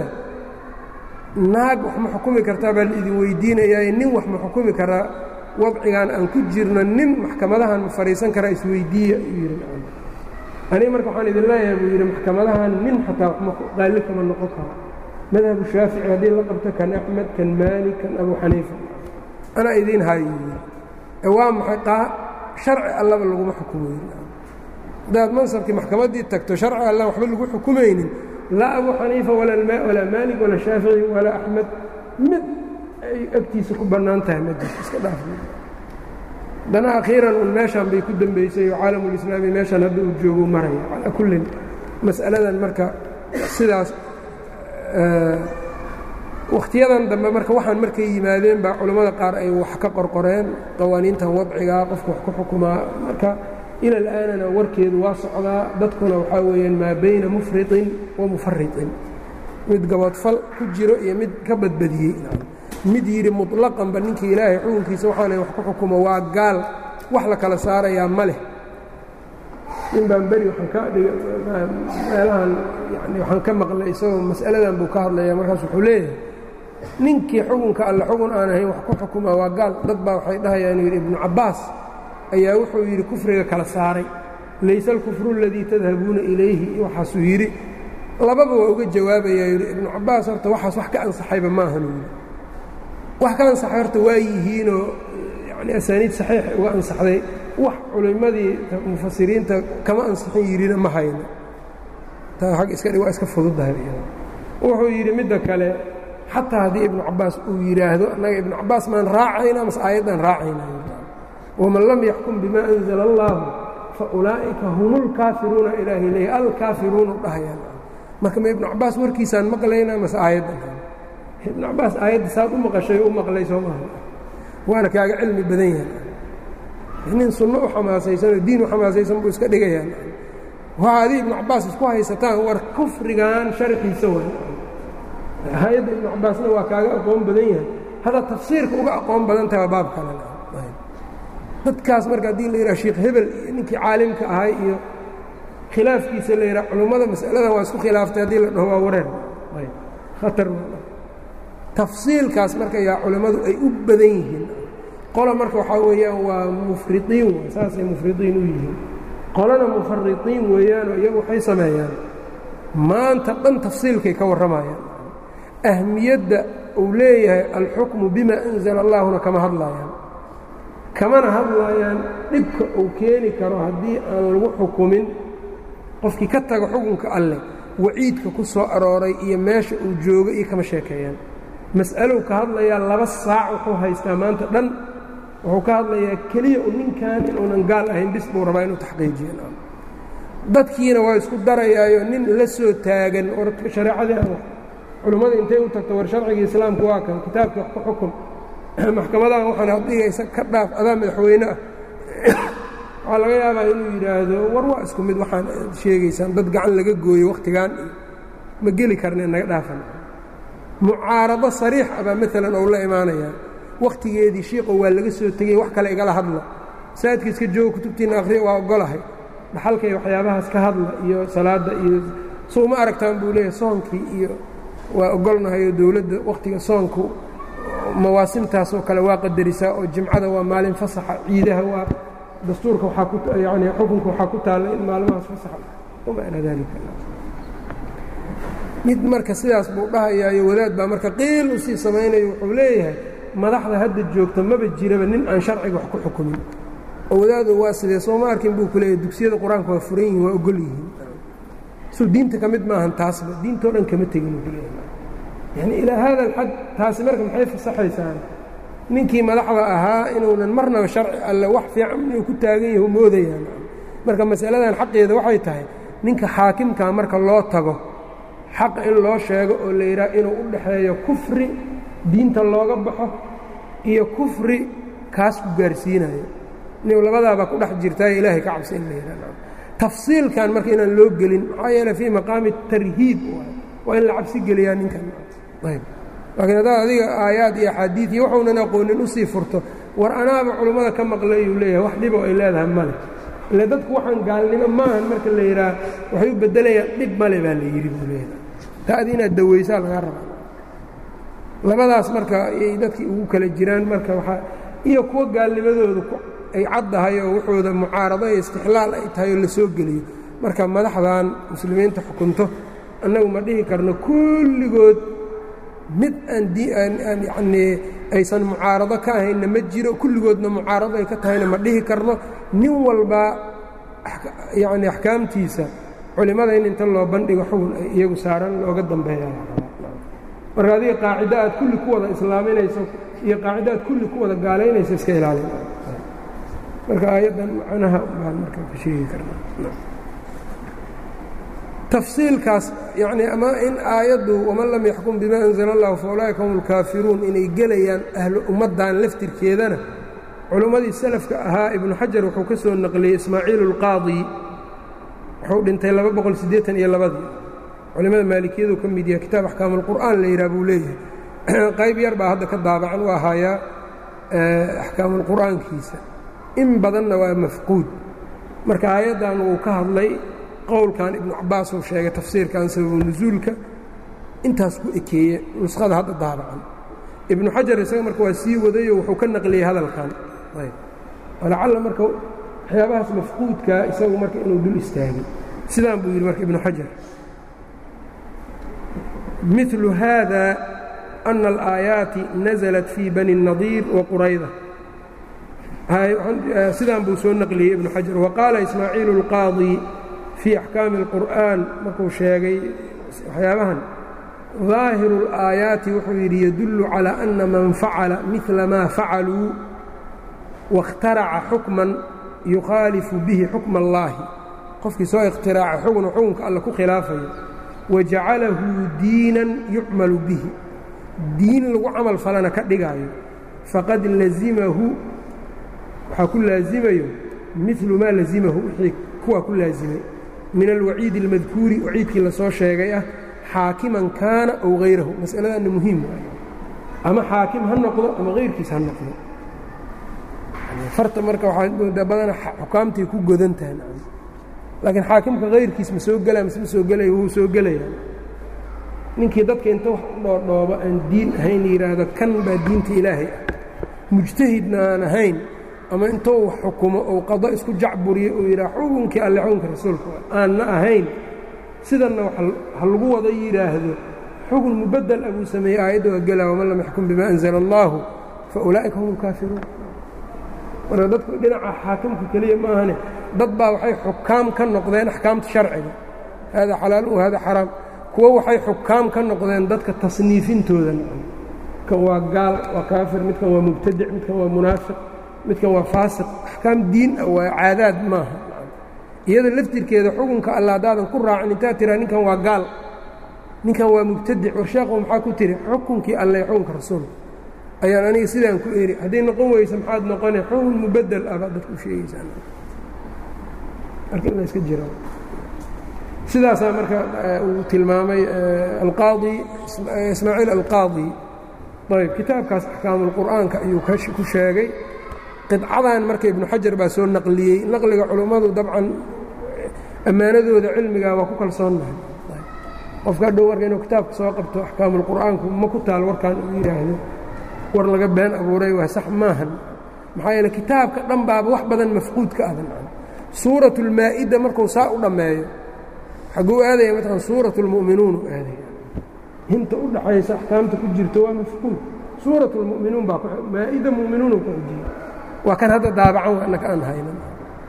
naag wax ma xukumi kartaa baa laidin weydiinayaa nin wax ma xukumi karaa wadcigan aan ku jirno nin maxkamadahan ma fadhiisan karaa isweydiiya uu yidhi aniga marka waxaan idin leeyahay buu yidhi maxkamadahan nin xataa qaali kama noqon karo madhabu shaafici haddii la qabto kan axmed kan maalik kan abu xaniifa anaa idiin hayo ee waa maxay sharci allaba laguma xukumo haddaad mansabkii maxkamaddii tagto sharci alla waxba lagu xukumaynin laa abu xaniifa walaa maalik walaa shaafici walaa axmed mid ay agtiisa ku bannaan tahay ma jirto iska dhaaf haddana akhiiran un meeshaan bay ku dembaysay oo caalamulislaami meeshaan hadda uu joogo maraya calaa kullin mas'aladan marka sidaas wakhtiyadan dambe marka waxaan markay yimaadeen baa culammada qaar ay wax ka qorqoreen qawaaniintan wadcigaa qofka wax ku xukumaa marka ila al'aanana warkeedu waa socdaa dadkuna waxaa weeyaan maa bayna mufriطin wa mufariطin mid gaboodfal ku jiro iyo mid ka badbadiyey mid yidhi muطlaqanba ninkii ilaahay xukunkiisa waxaanay wax ku xukumo waa gaal wax la kala saarayaa ma leh nin baan beri waxaan ka dhiga meelahan yani waxaan ka maqlay isagoo mas'aladan buu ka hadlaya markaas wuxuu leeyahay ninkii xukunka alle xugun aan ahayn wax ku xukuma waa gaal. dad baa waxay dhahayaan yidhi ibnu cabbaas ayaa wuxuu yidhi kufriga kala saaray, laysa alkufru aladii tadhabuuna ilayhi waxaasuu yidhi. lababa waa uga jawaabayaa yidhi ibnu cabbaas horta waxaas wax ka ansaxayba maahan yidhi. wax ka ansaxay horta waa yihiinoo yani asaaniid saxiixa uga ansaxday, wax culimmadii mufasiriinta kama ansixin yidhina ma hayno. taa ag iska waa iska fududahay. wuxuu yidhi midda kale xataa haddii ibnu cabbaas uu yidhaahdo annaga ibnu cabbaas maan raacaynaa mase aayaddaan raacaynaa, waman lam yaxkum bimaa anzala allaahu fa ulaa'ika hum ulkaafiruuna ilaahi leeya alkaafiruuna u dhahayaan. marka ma ibnu cabbaas warkiisaan maqlaynaa mase aayaddan? ibnu cabbaas aayadda saad u maqashay u maqlay soo maaha, waana kaaga cilmi badan yahay. nin sunno u xamaasaysanoo diin u xamaasaysan buu iska dhigayaan. waxaa adii ibnu cabbaas isku haysataan war kufrigan sharxiisa way. hay-adda ibnu cabbaasna waa kaaga aqoon badan yahay, hadda tafsiirka uga aqoon badan taha baab kale. dadkaas marka haddii la yidhaha sheikh hebel iyo ninkii caalimka ahay iyo khilaafkiisa la yidhaha culummada mas'aladan waa isku khilaaftay haddii la dhaho waa wareer khatar. tafsiilkaas marka yaa culimmadu ay u badan yihiin. qola marka waxaa weeyaan waa mufridiin, saasay mufridiin u yihiin. qolana mufaridiin weeyaanoo iyagu waxay sameeyaan maanta dhan tafsiilkay ka warramayaan. ahmiyadda uu leeyahay alxukmu bimaa anzala allaahuna kama hadlaayaan, kamana hadlaayaan dhibka uu keeni karo haddii aan lagu xukumin. qofkii ka taga xukunka alleh waciidka ku soo arooray iyo meesha uu joogo iyo kama sheekeeyaan. mas'alow ka hadlayaa laba saac wuxuu haystaa maanta dhan, wuxuu ka hadlayaa keliya u ninkan inuunan gaal ahayn bis buu rabaa inuu taxqiijiyan. dadkiina waa isku darayaayo nin la soo taagan war shareecadii aan culimmada intay u tagto war sharciga islaamku waa kan kitaabkii wax ku xukun, maxkamadahan waxaan addigaysa ka dhaaf adaa madaxweyne ah. waxaa laga yaabaa inuu yidhaahdo war waa isku mid waxaan sheegaysaan dad gacan laga gooyo wakhtigan ma geli karne naga dhaafan. mucaarado sariix ah baa maalan ou la imaanayaa, wakhtigeedii shiiqo waa laga soo tegey wax kale igala hadla, saadka iska jooga kutubtiinna akhriya waa ogolahay, dhaxalkay waxyaabahaas ka hadla iyo salaadda iyo soo ma aragtaan buu leeyahay soonkii iyo waa ogolnahayo dowladda wakhtiga soonku mawaasimtaasoo kale waa qadarisaa oo jimcada waa maalin fasaxa, ciidaha waa dastuurka waxaa ku yani xukunka waxaa ku taalla in maalmahaas fasaxa wama ilaa daalika. mid marka sidaas buu dhahayaayo wadaad baa marka qiil u sii samaynayo wuxuu leeyahay madaxda hadda joogta maba jiraba nin aan sharciga wax ku xukumin. oo wadaadu waa sidee sooma arkin buu ku leeyahay dugsiyada qur-aanka waa furan yihin waa ogol yihiin. soo diinta ka mid maahan taasba, diintao dhan kama tegin uu ku leeyahay. yani ilaa haada alxad taasi marka maxay fasaxaysaa ninkii madaxda ahaa inuunan marnaba sharci alle wax fiican inuu ku taagan yahu moodayaan. marka masaladan xaqeeda waxay tahay ninka xaakimkaa marka loo tago xaqa in loo sheego oo la yidhaha inuu u dhaxeeyo kufri diinta looga baxo iyo kufri kaas ku gaarsiinayo nin labadaabaa ku dhex jirtaayo ilaahay ka cabsi in la yidhah. tafsiilkan marka inaan loo gelin maxaa yeele fii maqaami tarhiib waa in la cabsi geliyaa ninkan. ayb laakiin haddaad adiga aayaad iyo axaadiid iyo waxuunan aqoonin usii furto war anaaba culummada ka maqlay uu leeyahay wax dhibo ay leedahay male. ile dadku waxaan gaalnimo maahan marka la yidhaah waxay u beddelayaan dhib male baa la yidhi buu leeyahay. taadi inaad dawaysaa laga rabaa. labadaas marka ayay dadkii ugu kala jiraan marka waxaa iyo kuwa gaalnimadooda ay caddahay oo waxooda mucaarado iyo istixlaal ay tahay oo la soo geliyo. marka madaxdan muslimiinta xukunto annagu ma dhihi karno kulligood mid aan yanii aysan mucaarado ka ahaynna ma jiro, kulligoodna mucaarado ay ka tahayna ma dhihi karno. nin walbaa yani axkaamtiisa culimmada in inta loo bandhigo xugun ay iyagu saaran looga dambeeya. marka adiga qaacido aad kulli ku wada islaaminayso iyo qaacido aad kulli ku wada gaalaynayso iska ilaalin. marka aayaddan macnaha baan marka ka sheegi karnaa. tafsiilkaas yani ama in aayaddu waman lam yaxkum bimaa anzala allahu fa ulaa'ika hum ulkaafiruun inay gelayaan ahlu ummaddan laftirkeedana culimmadii salafka ahaa ibnu xajar wuxuu ka soo naqliyey ismaaciil alqaadi wuxuu dhintay laba boqol siddeetan iyo labadii culimmada maalikiyadu ka mid yahay kitaab axkaam alqur'aan la yidhaha buu leeyahay. qayb yar baa hadda ka daabacan u ahaayaa axkaamulqur'aankiisa in badanna waa mafquud. marka aayaddan wuu ka hadlay qowlkan ibnu cabbaas uu sheegay tafsiirkan sababu nusuulka intaas ku ekeeye nuskhada hadda daabacan ibnu xajar isaga marka waa sii wadayo wuxuu ka naqliyey hadalkan ayb walacalla marka waxyaabahaas mafquudkaa isagu marka inuu dul istaagay sidaan buu yidhi marka ibnu xajar milu haada ana alaayaati naزlat fii bani الnadiir waqurayda sidaan buu soo naqliyey ibnu xajar waqaala ismaaciilu اlqaadi fii axkaami اlqur'aan markuu sheegay waxyaabahan ظaahiru اlaayaati wuxuu yidhi yadullu calىa ana man facala midla maa facaluu wاkhtaraca xukman yukhaalifu bihi xukma اllaahi qofkii soo ikhtiraaca xugnu xukunka alla ku khilaafayo wajacalahu diinan yucmalu bihi diin lagu camal falana ka dhigaayo faqad lazimahu waxaa ku laazimayo milu maa lazimahu wixii kuwaa ku laazimay min alwaciidi اlmadkuuri waciidkii lasoo sheegay ah xaakiman kaana ow hayrahu mas'aladaanna muhiim waayo ama xaakim ha noqdo ama hayrkiis ha noqdo farta marka waxaa moodaa badana xukaamtay ku godan tahay laakiin xaakimka hayrkiis ma soo gelaya mise ma soo gelaya wuu soo gelayaa ninkii dadka inta wax u dhoodhooba aan diin ahayn yidhaahdo kan baa diinta ilaahay ah mujtahidna aan ahayn ama intou wax xukumo ou qado isku jacburiyo uu yidhaha xukunkii alle xukunka rasuulka aanna ahayn sidanna ha lagu wada yidhaahdo xukun mubaddel ah buu sameeyey aayadda waa gelaa waman lam yaxkum bimaa anzala allaahu fa ulaa'ika hum ulkaafiruun marka dadku dhinaca xaakimka keliya ma ahane dad baa waxay xukaam ka noqdeen axkaamta sharciga hada xalaal u hada xaraam kuwo waxay xukaam ka noqdeen dadka tasniifintooda kan waa gaal waa kaafir midkan waa mubtadic midkan waa munaafiq midkan waa faasiq axkaam diin ah waa caadaad maaha iyada laftirkeeda xukunka alla haddaadan ku raacin intaad tiraa ninkan waa gaal ninkan waa mubtadic warshaaqo maxaa ku tiri xukunkii alle xukunka rasuulka ayaan aniga sidaan ku eri hadday noqon weysa maxaad noqone xukun mubaddel ah baad dadku u sheegaysaa marka in la iska jiro sidaasaa marka uu tilmaamay alqaadi ismaaciil alqaadi ayb kitaabkaas axkaamulqur'aanka ayuu ku sheegay qidcadan marka ibnu xajar baa soo naqliyey naqliga culummadu dabcan ammaanadooda cilmigaa waa ku kalsoonnahay qofka hadhow marka inuu kitaabka soo qabto axkaamulqur'aanku ma ku taal warkaan uu yidhaahdo war laga been abuuray waa sax maahan maxaa yeele kitaabka dhan baaba wax badan mafquudka adan suuratu اlmaa'ida markuu saa u dhammeeyo xagguu aadaya maalan suuratu اlmu'minuun u aadaya hinta u dhaxaysa axkaamta ku jirto waa mafquud suuratu اlmu'minuun baa maa'ida mu'minuunu ku xujiyey waa kan hadda daabacan waa annaka aan haynan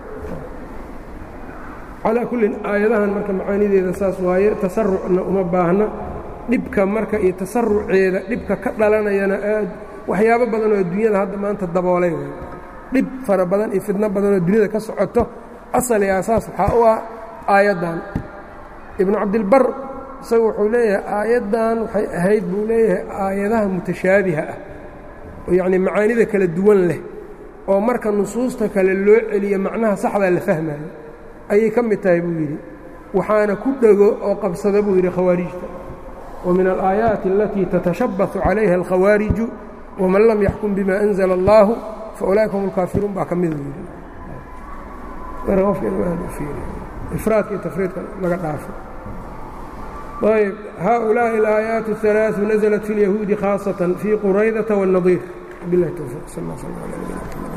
calaa kullin aayadahan marka macaanideeda saas waaye tasarucna uma baahna dhibka marka iyo tasaruceeda dhibka ka dhalanayana aad waxyaabo badan oo adduunyada hadda maanta daboolay way dhib fara badan iyo fidno badan oo dunyada ka socoto asal iyo asaas waxaa u ah aayaddan ibnu cabdilbar isagu wuxuu leeyahay aayaddan waxay ahayd buu leeyahay aayadaha mutashaabiha ah oo yacnii macaanida kala duwan leh oo marka nusuusta kale loo celiyo macnaha saxdaa la fahmayo ayay ka mid tahay buu yidhi waxaana ku dhego oo qabsada buu yidhi khawaarijta ومن الآياaت التي تتشhبث عليها الkhواaرج وmaن لم يحكم بma أنزل الله فأuلaئiكa هم الكاaفiruun baa ka mida إفراadka iyo تفriidka laga dhaafo ayب هؤلاء الآياaت الثaلاث نزلت في اليهوudi خاaصة في qرayدة والنضير بالله التوفيق صلى الله عليه وسلم